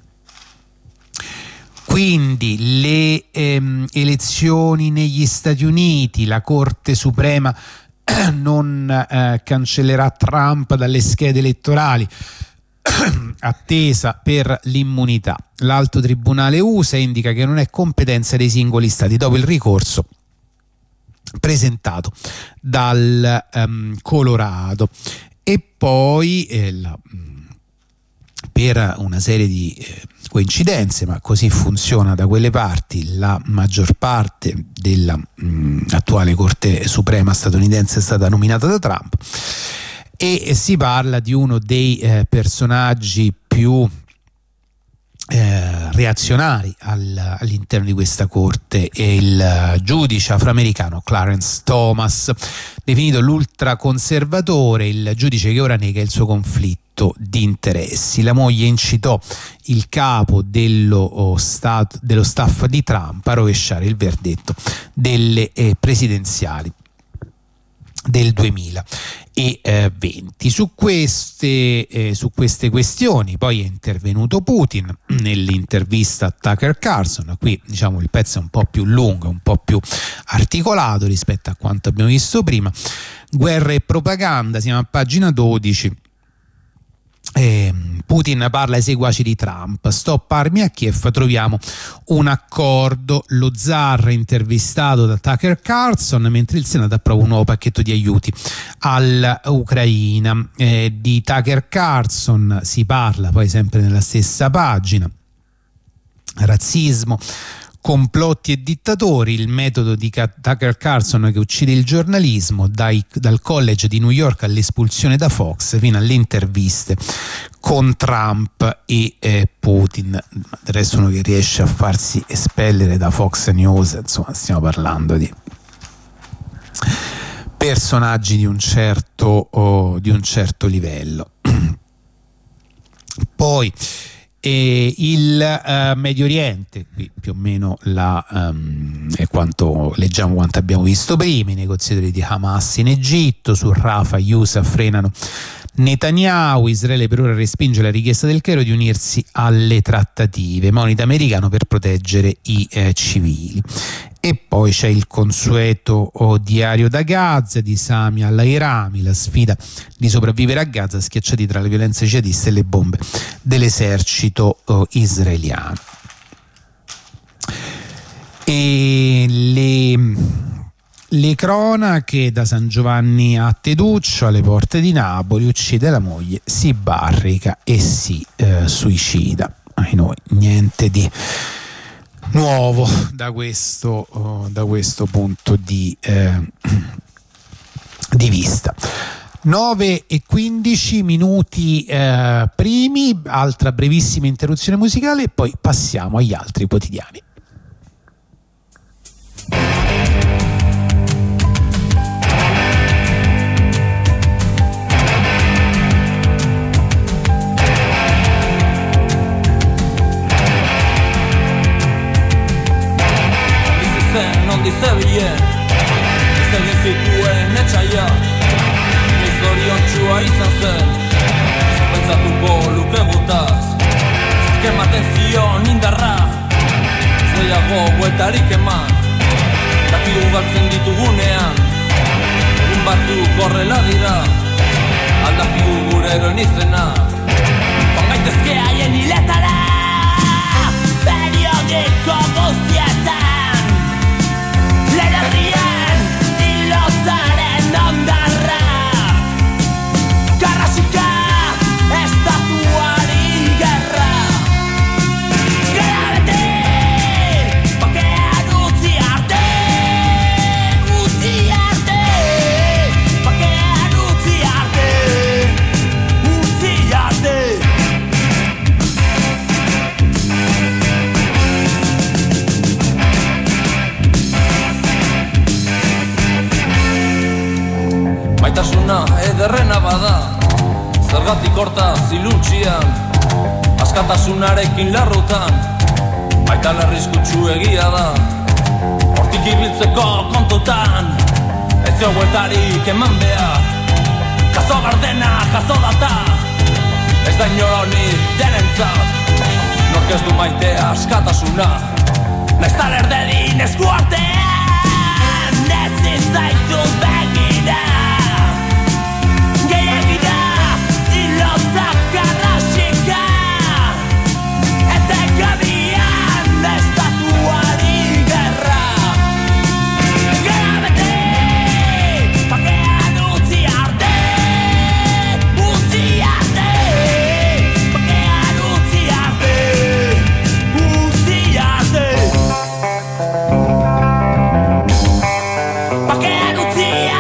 [SPEAKER 1] Quindi le ehm, elezioni negli Stati Uniti, la Corte Suprema non eh, cancellerà Trump dalle schede elettorali, attesa per l'immunità. L'Alto Tribunale U S A indica che non è competenza dei singoli stati dopo il ricorso presentato dal um, Colorado. E poi eh, la, per una serie di eh, coincidenze, ma così funziona da quelle parti, la maggior parte della mh, attuale Corte Suprema statunitense è stata nominata da Trump e si parla di uno dei eh, personaggi più eh, reazionari al, all'interno di questa corte, è il uh, giudice afroamericano Clarence Thomas, definito l'ultraconservatore, il giudice che ora nega il suo conflitto di interessi. La moglie incitò il capo dello, oh, stat, dello staff di Trump a rovesciare il verdetto delle eh, presidenziali del duemilaventi. Su queste, eh, su queste questioni poi è intervenuto Putin nell'intervista a Tucker Carlson. Qui diciamo il pezzo è un po' più lungo, un po' più articolato rispetto a quanto abbiamo visto prima. Guerra e propaganda, siamo a pagina dodici. Eh, Putin parla ai seguaci di Trump, stop armi a Kiev, troviamo un accordo. Lo zar intervistato da Tucker Carlson mentre il Senato approva un nuovo pacchetto di aiuti all'Ucraina. Eh, di Tucker Carlson si parla poi sempre nella stessa pagina: razzismo, complotti e dittatori, il metodo di Tucker Carlson che uccide il giornalismo, dai, dal college di New York all'espulsione da Fox fino alle interviste con Trump e eh, Putin. Del resto uno che riesce a farsi espellere da Fox News, insomma stiamo parlando di personaggi di un certo, oh, di un certo livello. Poi E il uh, Medio Oriente, qui più o meno la, um, è quanto leggiamo, quanto abbiamo visto prima. I negoziatori di Hamas in Egitto, su Rafah gli U S A frenano Netanyahu, Israele per ora respinge la richiesta del Cairo di unirsi alle trattative, monito americano per proteggere i eh, civili. E poi c'è il consueto oh, diario da Gaza di Sami al-Lairami, la sfida di sopravvivere a Gaza, schiacciati tra le violenze jihadiste e le bombe dell'esercito oh, israeliano. E le, le cronache da San Giovanni a Teduccio, alle porte di Napoli, uccide la moglie, si barrica e si eh, suicida. Ai noi, niente di nuovo da questo, oh, da questo punto di, eh, di vista. nove e quindici minuti eh, primi, altra brevissima interruzione musicale e poi passiamo agli altri quotidiani.
[SPEAKER 4] Non dizebilen, ez egin zituen etxaia, ni zoriontsua izan zen, pentsatuko luke gutaz, zerk ematen zion indarra, zeiago bueltarik eman, dakigu galtzen ditugunean, egun batzuk horrela dira, aldakigu gure eroen izena, joan gaitezke haien hiletara, periodiko guztietan. Lerarrian, ilozaren ondarra, karrasika, estatuari gerra. Gara bete, bakean utzi arte, utzi arte, bakean utzi arte, utzi arte. Maitasuna ederrena bada, zergatik horta ziluntxian, askatasunarekin larrutan, baita larrizkutsu egia da, hortik ibiltzeko kontutan, ez jo bueltarik eman behar, jaso gardena, jaso data, ez da inoronik denentzat, nork ez du maitea askatasuna, naiz talerdedin esku artean, ez izaitu begira. Karrasika, eta gabian estatuari gerra. Gara bete, bakean utzi arte, utzi arte, bakean utzi arte, utzi arte, bakean utzi arte.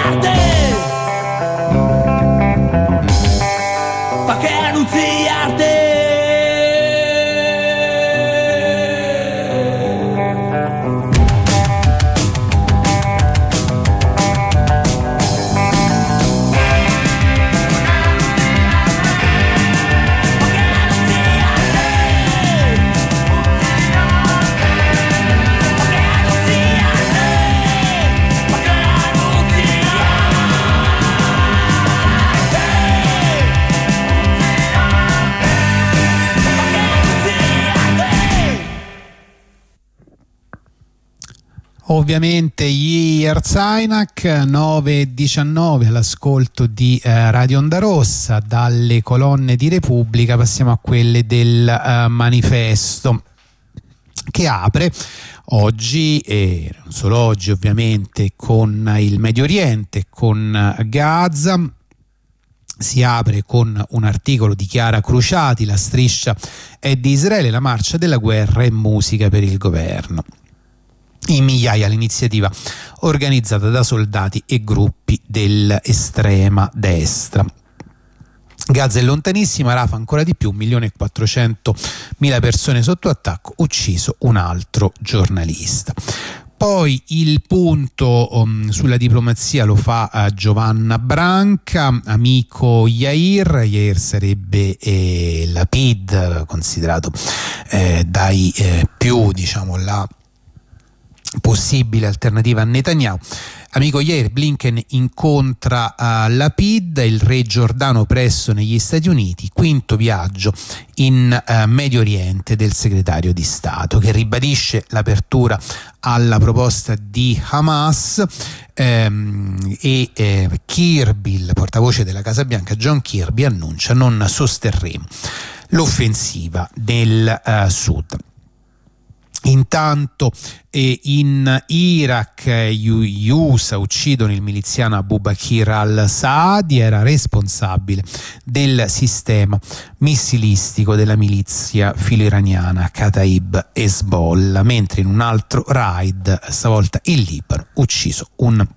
[SPEAKER 1] Ovviamente gli Erzainak, nove e diciannove all'ascolto di eh, Radio Onda Rossa. Dalle colonne di Repubblica passiamo a quelle del eh, Manifesto, che apre oggi, e non solo oggi ovviamente, con il Medio Oriente, con Gaza. Si apre con un articolo di Chiara Cruciati: la striscia è di Israele, la marcia della guerra è musica per il governo. In migliaia l'iniziativa organizzata da soldati e gruppi dell'estrema destra. Gaza è lontanissima, Rafah ancora di più, un milione e quattrocentomila persone sotto attacco, ucciso un altro giornalista. Poi il punto um, sulla diplomazia lo fa uh, Giovanna Branca, amico Yair. Yair sarebbe eh, Lapid, considerato eh, dai eh, più, diciamo, la possibile alternativa a Netanyahu. Amico Yair, Blinken incontra uh, Lapid, il re Giordano presso negli Stati Uniti, quinto viaggio in uh, Medio Oriente del segretario di Stato, che ribadisce l'apertura alla proposta di Hamas, ehm, e eh, Kirby, il portavoce della Casa Bianca John Kirby, annuncia: non sosterremo l'offensiva nel uh, sud. Intanto eh, in Iraq gli U S A uccidono il miliziano Abu Bakr al-Saadi, era responsabile del sistema missilistico della milizia filo-iraniana Kataib Hezbollah, mentre in un altro raid, stavolta in Libano, ucciso un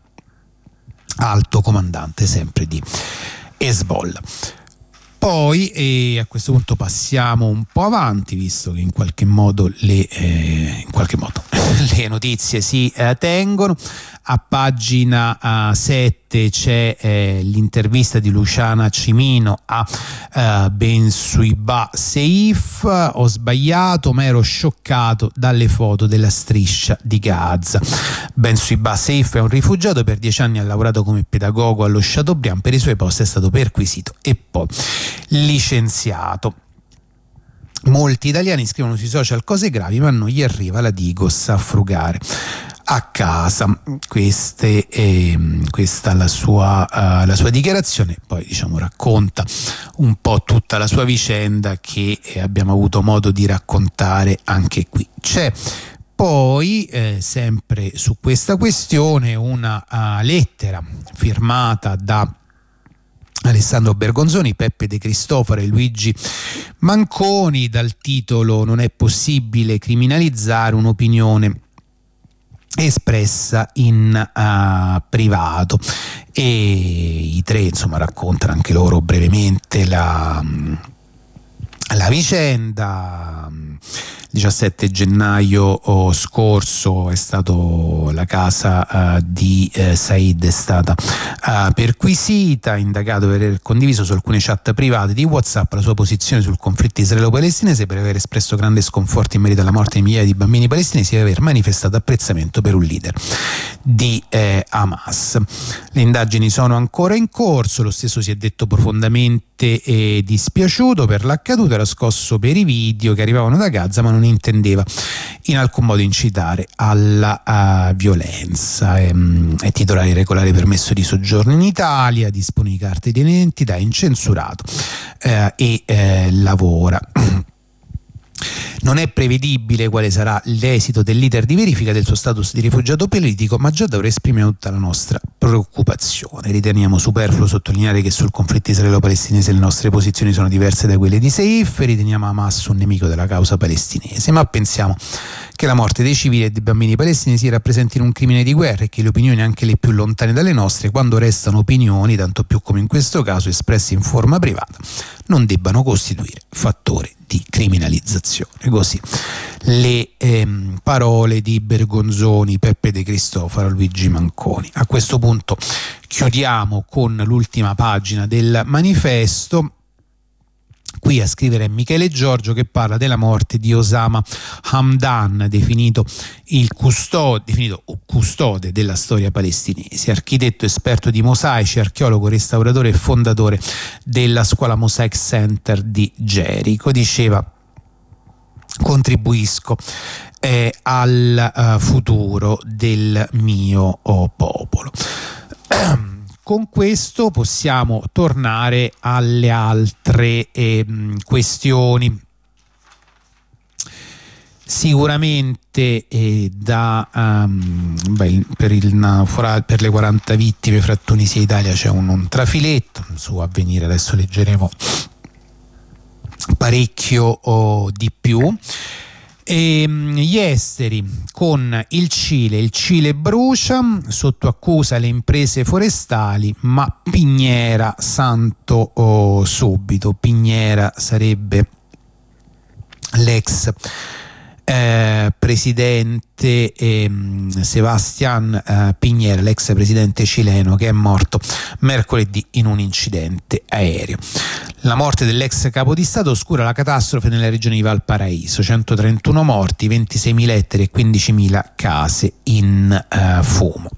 [SPEAKER 1] alto comandante sempre di Hezbollah. Poi, e a questo punto passiamo un po' avanti, visto che in qualche modo le, eh, in qualche modo le notizie si eh, tengono. A pagina sette c'è eh, l'intervista di Luciana Cimino a eh, Bensuibà Seif. Ho sbagliato, ma ero scioccato dalle foto della striscia di Gaza. Bensuibà Seif è un rifugiato, per dieci anni ha lavorato come pedagogo allo Chateaubriand, per i suoi posti è stato perquisito e poi licenziato. Molti italiani scrivono sui social cose gravi, ma non gli arriva la Digos a frugare a casa. Queste, eh, questa la sua, uh, la sua dichiarazione. Poi, diciamo, racconta un po' tutta la sua vicenda che eh, abbiamo avuto modo di raccontare anche qui. C'è poi, eh, sempre su questa questione, una uh, lettera firmata da Alessandro Bergonzoni, Peppe De Cristofaro e Luigi Manconi, dal titolo "Non è possibile criminalizzare un'opinione espressa in uh, privato", e i tre, insomma, raccontano anche loro brevemente la, la vicenda. Il diciassette gennaio scorso è stato la casa uh, di uh, Said è stata uh, perquisita, indagato per aver condiviso su alcune chat private di WhatsApp la sua posizione sul conflitto israelo-palestinese, per aver espresso grande sconforto in merito alla morte di migliaia di bambini palestinesi e aver manifestato apprezzamento per un leader di eh, Hamas. Le indagini sono ancora in corso, lo stesso si è detto profondamente eh, dispiaciuto per l'accaduto, era scosso per i video che arrivavano da Gaza, ma non intendeva in alcun modo incitare alla uh, violenza. È, è titolare regolare permesso di soggiorno in Italia, dispone di carte di identità, è incensurato eh, e eh, lavora. Non è prevedibile quale sarà l'esito dell'iter di verifica del suo status di rifugiato politico, ma già da ora esprimiamo tutta la nostra preoccupazione. Riteniamo superfluo sottolineare che sul conflitto israelo-palestinese le nostre posizioni sono diverse da quelle di Seif. Riteniamo Hamas un nemico della causa palestinese, ma pensiamo che la morte dei civili e dei bambini palestinesi rappresentino un crimine di guerra e che le opinioni, anche le più lontane dalle nostre, quando restano opinioni, tanto più come in questo caso espresse in forma privata, non debbano costituire fattore di criminalizzazione. Così le ehm, parole di Bergonzoni, Peppe De Cristofaro, Luigi Manconi. A questo punto chiudiamo con l'ultima pagina del Manifesto. Qui a scrivere è Michele Giorgio, che parla della morte di Osama Hamdan, definito il custode, definito custode della storia palestinese, architetto esperto di mosaici, archeologo, restauratore e fondatore della scuola Mosaic Center di Gerico. Diceva: contribuisco eh, al uh, futuro del mio oh, popolo. Con questo possiamo tornare alle altre eh, questioni. Sicuramente eh, da, um, beh, per, il, per le quaranta vittime fra Tunisia e Italia c'è un, un trafiletto, su Avvenire adesso leggeremo parecchio oh, di più. E, gli esteri con il Cile, il Cile brucia, sotto accusa le imprese forestali, ma Piñera santo oh, subito. Piñera sarebbe l'ex eh, presidente eh, Sebastián eh, Piñera, l'ex presidente cileno, che è morto mercoledì in un incidente aereo. La morte dell'ex capo di Stato oscura la catastrofe nella regione di Valparaíso, centotrentuno morti, ventiseimila ettari e quindicimila case in uh, fumo.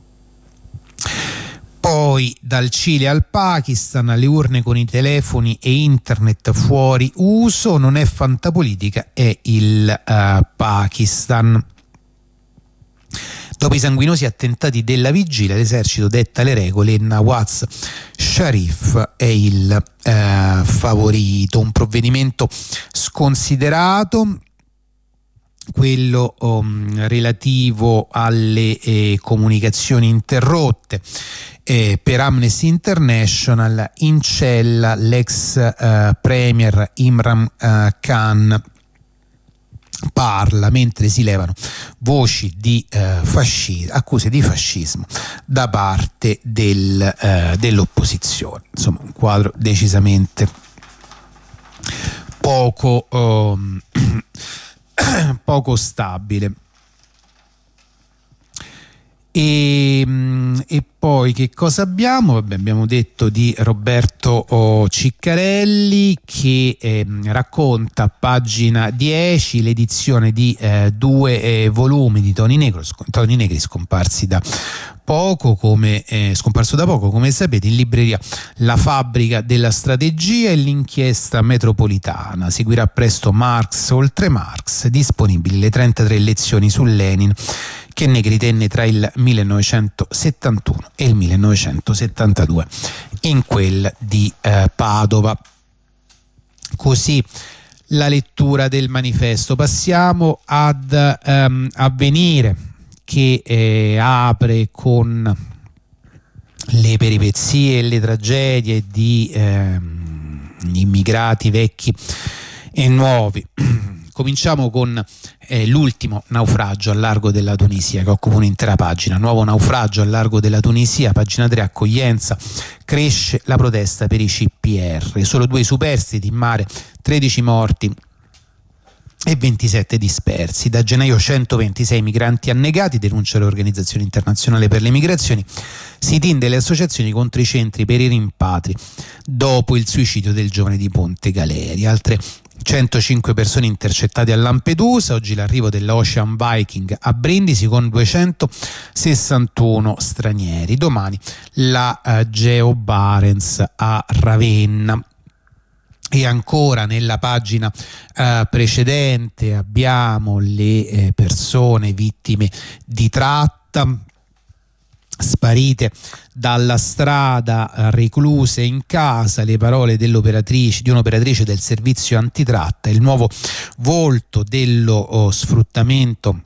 [SPEAKER 1] Poi dal Cile al Pakistan, alle urne con i telefoni e internet fuori uso, non è fantapolitica, è il uh, Pakistan. Dopo i sanguinosi attentati della vigilia, l'esercito detta le regole e Nawaz Sharif è il eh, favorito. Un provvedimento sconsiderato, quello um, relativo alle eh, comunicazioni interrotte. Eh, per Amnesty International in cella l'ex eh, premier Imran eh, Khan parla mentre si levano voci di eh, fascismo, accuse di fascismo da parte del, eh, dell'opposizione. Insomma, un quadro decisamente poco eh, poco stabile. E, e poi che cosa abbiamo? Vabbè, abbiamo detto di Roberto oh, Ciccarelli che eh, racconta a pagina dieci l'edizione di eh, due eh, volumi di Toni Negro, Toni Negri scomparsi da poco, come eh, scomparso da poco, come sapete, in libreria La fabbrica della strategia e l'inchiesta metropolitana. Seguirà presto Marx oltre Marx, disponibili le trentatré lezioni su Lenin che Negri tenne tra il millenovecentosettantuno e il millenovecentosettantadue in quel di eh, Padova. Così la lettura del manifesto. Passiamo ad ehm, Avvenire, che eh, apre con le peripezie e le tragedie di eh, immigrati vecchi e nuovi. Cominciamo con eh, l'ultimo naufragio al largo della Tunisia, che occupa un'intera pagina. Nuovo naufragio al largo della Tunisia, pagina tre, accoglienza. Cresce la protesta per i C P R. Solo due superstiti in mare, tredici morti e ventisette dispersi. Da gennaio centoventisei migranti annegati, denuncia l'Organizzazione Internazionale per le Migrazioni. Sit-in delle associazioni contro i centri per i rimpatri dopo il suicidio del giovane di Ponte Galeria. Altre centocinque persone intercettate a Lampedusa. Oggi l'arrivo dell'Ocean Viking a Brindisi con duecentosessantuno stranieri. Domani la uh, Geo Barents a Ravenna. E ancora nella pagina uh, precedente abbiamo le eh, persone vittime di tratta, sparite dalla strada, uh, recluse in casa. Le parole dell'operatrice, di un'operatrice del servizio antitratta. Il nuovo volto dello oh, sfruttamento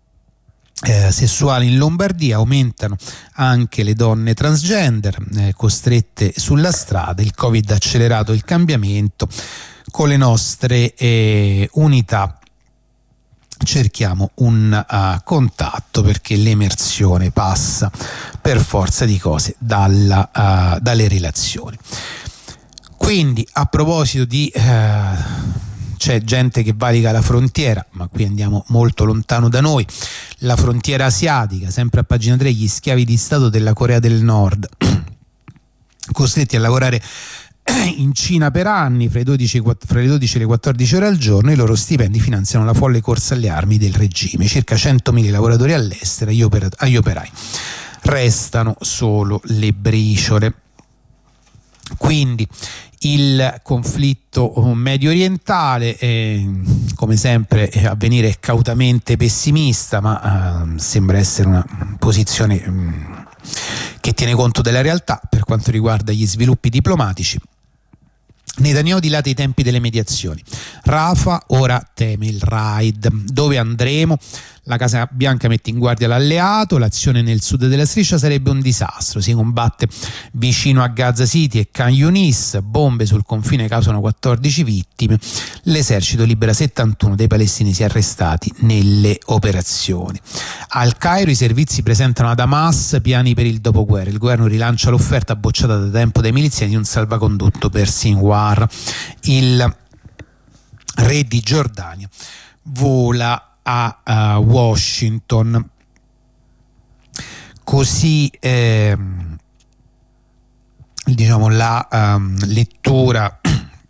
[SPEAKER 1] Eh, sessuali in Lombardia. Aumentano anche le donne transgender eh, costrette sulla strada. Il Covid ha accelerato il cambiamento. Con le nostre eh, unità cerchiamo un uh, contatto, perché l'emersione passa per forza di cose dalla, uh, dalle relazioni. Quindi, a proposito di uh, c'è gente che valica la frontiera, ma qui andiamo molto lontano da noi. La frontiera asiatica, sempre a pagina tre, gli schiavi di Stato della Corea del Nord costretti a lavorare in Cina per anni, fra, i dodici, fra le dodici e le quattordici ore al giorno. I loro stipendi finanziano la folle corsa alle armi del regime. Circa centomila lavoratori all'estero, agli, opera, agli operai restano solo le briciole. Quindi il conflitto medio orientale. Eh, come sempre Avvenire è cautamente pessimista, ma eh, sembra essere una posizione mh, che tiene conto della realtà per quanto riguarda gli sviluppi diplomatici. Netanyahu dilata i tempi delle mediazioni. Rafah ora teme il raid. Dove andremo? La Casa Bianca mette in guardia l'alleato. L'azione nel sud della striscia sarebbe un disastro. Si combatte vicino a Gaza City e Khan Yunis. Bombe sul confine causano quattordici vittime. L'esercito libera settantuno dei palestinesi arrestati nelle operazioni. Al Cairo i servizi presentano ad Hamas piani per il dopoguerra. Il governo rilancia l'offerta bocciata da tempo dai miliziani di un salvacondotto per Sinwar. Il re di Giordania vola a uh, Washington. Così ehm, diciamo la um, lettura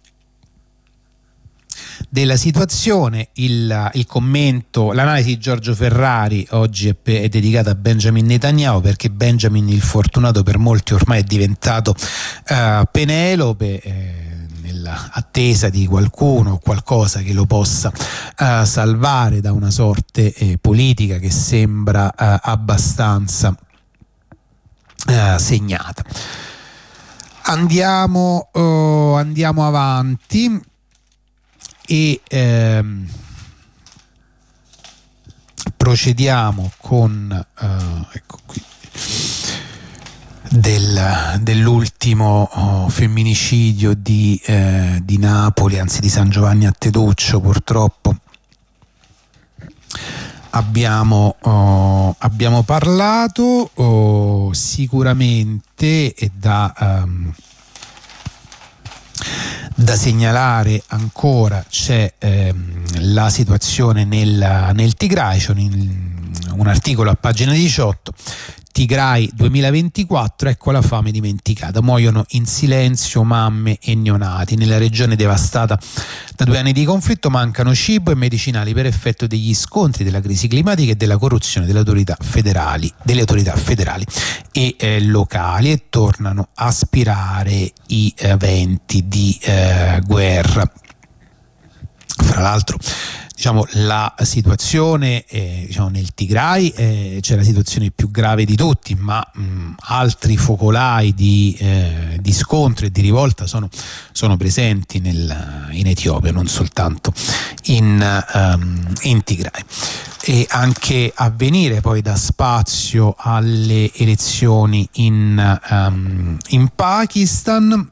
[SPEAKER 1] della situazione, il, il commento, l'analisi di Giorgio Ferrari oggi è, pe- è dedicata a Benjamin Netanyahu, perché Benjamin il fortunato per molti ormai è diventato uh, Penelope, eh, attesa di qualcuno o qualcosa che lo possa uh, salvare da una sorte eh, politica che sembra uh, abbastanza uh, segnata. Andiamo, uh, andiamo avanti e ehm, procediamo con uh, ecco qui Del, dell'ultimo oh, femminicidio di, eh, di Napoli, anzi di San Giovanni a Teduccio. Purtroppo abbiamo, oh, abbiamo parlato. Oh, sicuramente è da, um, da segnalare ancora c'è ehm, la situazione nel, nel Tigray. C'è un, un articolo a pagina diciotto. Tigray duemilaventiquattro, ecco la fame dimenticata. Muoiono in silenzio mamme e neonati. Nella regione devastata da due anni di conflitto mancano cibo e medicinali per effetto degli scontri, della crisi climatica e della corruzione delle autorità federali, delle autorità federali e eh, locali, e tornano a spirare i eh, venti di eh, guerra. Fra l'altro, diciamo, la situazione eh, diciamo, nel Tigray eh, c'è la situazione più grave di tutti, ma mh, altri focolai di, eh, di scontro e di rivolta sono, sono presenti nel, in Etiopia, non soltanto in, um, in Tigray. E anche Avvenire poi dà spazio alle elezioni in, um, in Pakistan.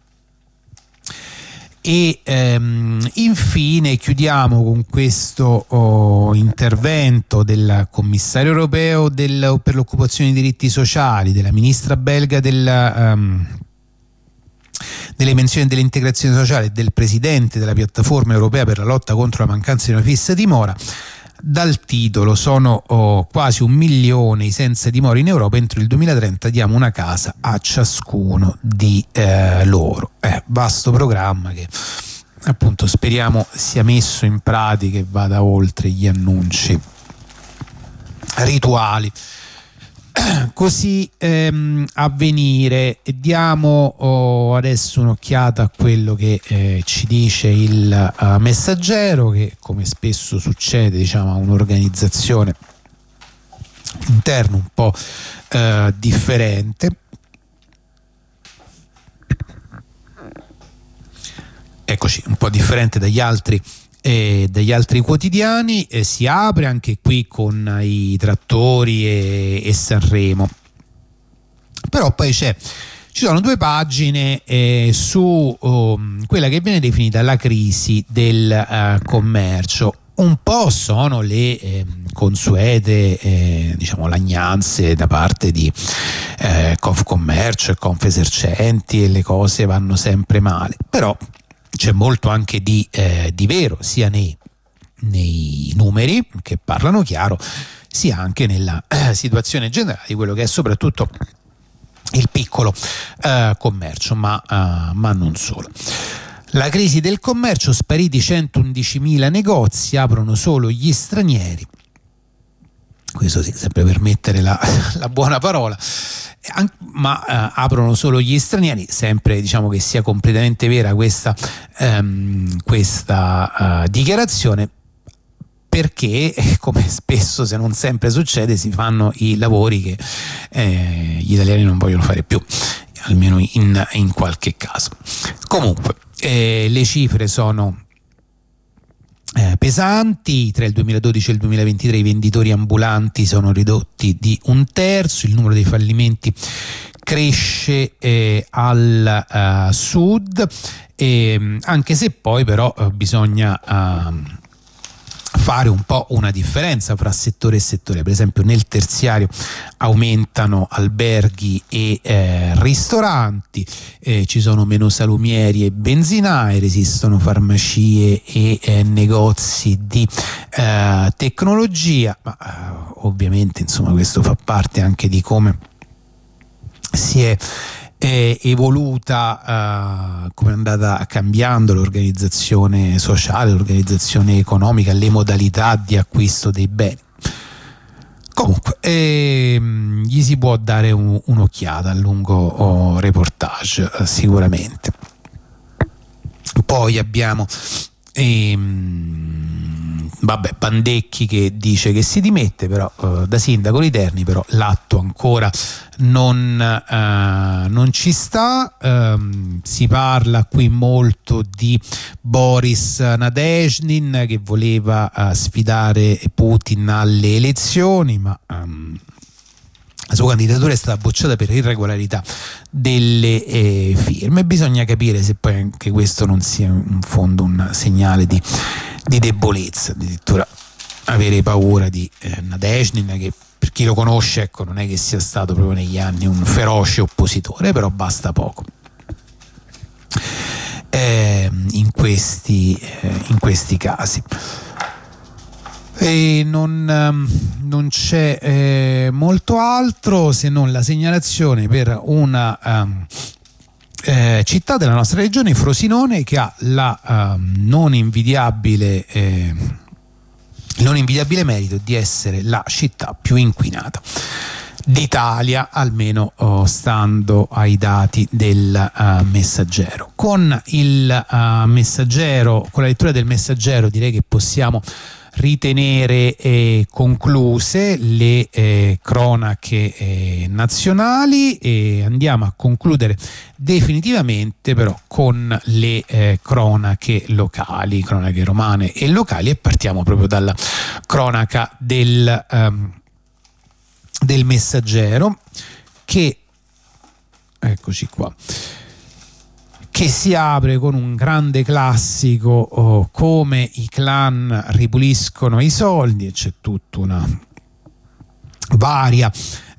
[SPEAKER 1] E ehm, infine chiudiamo con questo oh, intervento del commissario europeo del, per l'occupazione dei diritti sociali, della ministra belga del, um, delle pensioni e dell'integrazione sociale e del presidente della piattaforma europea per la lotta contro la mancanza di una fissa dimora. Dal titolo: sono oh, quasi un milione i senza dimora in Europa, entro il duemilatrenta diamo una casa a ciascuno di eh, loro. Eh, vasto programma che appunto speriamo sia messo in pratica e vada oltre gli annunci rituali. Così ehm, Avvenire, diamo oh, adesso un'occhiata a quello che eh, ci dice il uh, Messaggero, che come spesso succede, diciamo, ha un'organizzazione interna un po' eh, differente. Eccoci, un po' differente dagli altri E dagli altri quotidiani. Eh, si apre anche qui con i trattori e, e Sanremo, però poi c'è ci sono due pagine eh, su um, quella che viene definita la crisi del uh, commercio. Un po' sono le eh, consuete eh, diciamo lagnanze da parte di eh, Confcommercio e Confesercenti, e le cose vanno sempre male, però c'è molto anche di, eh, di vero, sia nei, nei numeri che parlano chiaro, sia anche nella eh, situazione generale di quello che è soprattutto il piccolo eh, commercio, ma, uh, ma non solo. La crisi del commercio: spariti centoundicimila negozi, aprono solo gli stranieri. Questo sì, sempre per mettere la, la buona parola. ma eh, aprono solo gli stranieri, sempre diciamo che sia completamente vera questa, ehm, questa uh, dichiarazione, perché come spesso, se non sempre succede, si fanno i lavori che eh, gli italiani non vogliono fare più, almeno in, in qualche caso. Comunque eh, le cifre sono Eh, pesanti. Tra il duemiladodici e il duemilaventitré i venditori ambulanti sono ridotti di un terzo, il numero dei fallimenti cresce eh, al uh, sud, eh, anche se poi però uh, bisogna uh, fare un po' una differenza fra settore e settore. Per esempio nel terziario aumentano alberghi e eh, ristoranti, eh, ci sono meno salumieri e benzinaie, esistono farmacie e eh, negozi di eh, tecnologia, ma eh, ovviamente insomma questo fa parte anche di come si è è evoluta, uh, come è andata cambiando l'organizzazione sociale, l'organizzazione economica, le modalità di acquisto dei beni. Comunque ehm, gli si può dare un, un'occhiata al lungo oh, reportage, eh, sicuramente. Poi abbiamo ehm, vabbè, Bandecchi che dice che si dimette però eh, da sindaco di Terni, però l'atto ancora non, eh, non ci sta. Eh, si parla qui molto di Boris Nadezhdin che voleva eh, sfidare Putin alle elezioni, ma ehm, la sua candidatura è stata bocciata per irregolarità delle eh, firme. Bisogna capire se poi anche questo non sia in fondo un segnale di, di debolezza, addirittura avere paura di eh, Nadezhdin, che per chi lo conosce, ecco, non è che sia stato proprio negli anni un feroce oppositore, però basta poco eh, in questi, eh, in questi casi. E non, non c'è eh, molto altro se non la segnalazione per una um, eh, città della nostra regione, Frosinone, che ha la um, non invidiabile eh, non invidiabile merito di essere la città più inquinata d'Italia, almeno oh, stando ai dati del uh, Messaggero. Con il uh, Messaggero, con la lettura del Messaggero, direi che possiamo ritenere eh, concluse le eh, cronache eh, nazionali, e andiamo a concludere definitivamente però con le eh, cronache locali, cronache romane e locali, e partiamo proprio dalla cronaca del, um, del Messaggero, che eccoci qua, che si apre con un grande classico, oh, come i clan ripuliscono i soldi, e c'è tutta una varia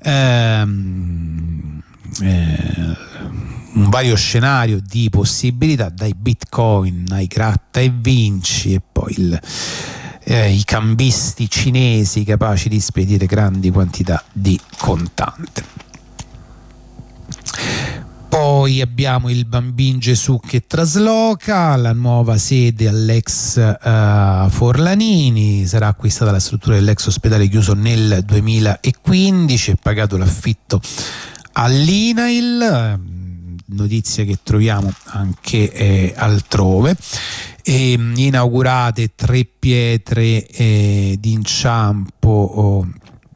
[SPEAKER 1] ehm, eh, un vario scenario di possibilità, dai bitcoin ai gratta e vinci, e poi il, eh, i cambisti cinesi capaci di spedire grandi quantità di contante. Poi abbiamo il Bambin Gesù che trasloca, la nuova sede all'ex uh, Forlanini, sarà acquistata la struttura dell'ex ospedale chiuso nel duemilaquindici, è pagato l'affitto all'Inail, notizia che troviamo anche eh, altrove. E, inaugurate tre pietre eh, d'inciampo oh,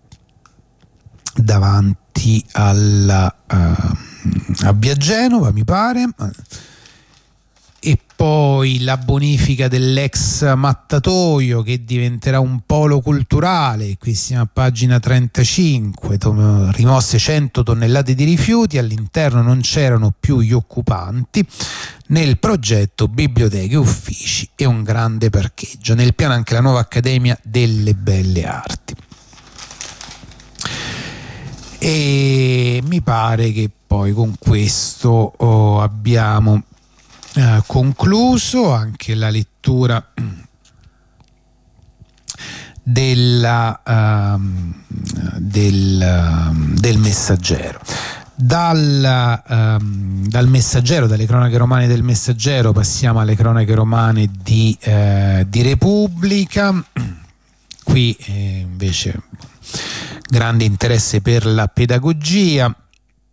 [SPEAKER 1] davanti alla uh, a Via Genova, mi pare, e poi la bonifica dell'ex mattatoio che diventerà un polo culturale. Qui siamo a pagina trentacinque, rimosse cento tonnellate di rifiuti, all'interno non c'erano più gli occupanti, nel progetto biblioteche, uffici e un grande parcheggio, nel piano anche la nuova Accademia delle Belle Arti. E mi pare che poi con questo oh, abbiamo eh, concluso anche la lettura della, um, del, um, del Messaggero. Dal, um, dal Messaggero, dalle cronache romane del Messaggero, passiamo alle cronache romane di, eh, di Repubblica. Qui eh, invece grande interesse per la pedagogia.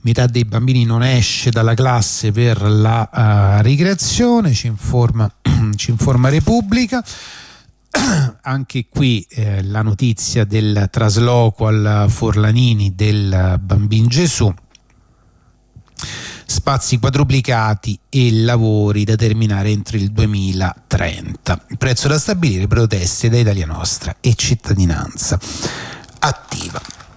[SPEAKER 1] metà dei bambini non esce dalla classe per la uh, ricreazione, ci informa, ci informa Repubblica. Anche qui eh, la notizia del trasloco al Forlanini del Bambin Gesù, spazi quadruplicati e lavori da terminare entro il duemilatrenta, prezzo da stabilire, proteste da Italia Nostra e Cittadinanza Attiva.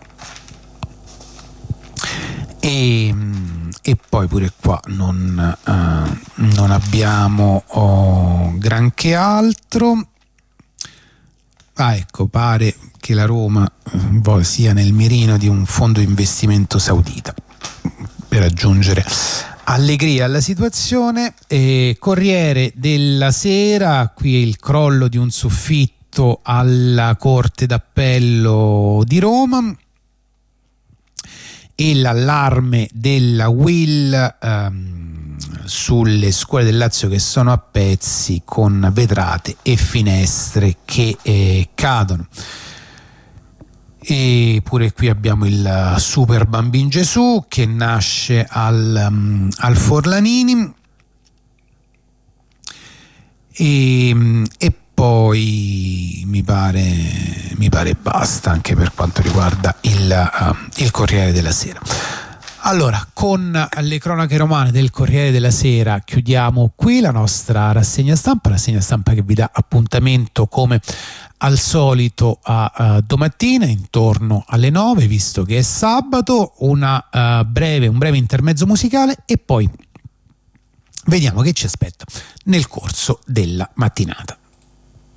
[SPEAKER 1] E, e poi pure qua non, uh, non abbiamo oh, granché altro. Ah, ecco, pare che la Roma eh, sia nel mirino di un fondo investimento saudita per aggiungere allegria alla situazione. E Corriere della Sera, qui è il crollo di un soffitto alla Corte d'Appello di Roma e l'allarme della U I L ehm, sulle scuole del Lazio che sono a pezzi, con vetrate e finestre che eh, cadono. E pure qui abbiamo il Super Bambin Gesù che nasce al, um, al Forlanini. E, e poi mi pare, mi pare basta anche per quanto riguarda il, uh, il Corriere della Sera. Allora, con le cronache romane del Corriere della Sera chiudiamo qui la nostra rassegna stampa, rassegna stampa che vi dà appuntamento come al solito a uh, domattina intorno alle nove, visto che è sabato, una, uh, breve, un breve intermezzo musicale e poi vediamo che ci aspetta nel corso della mattinata.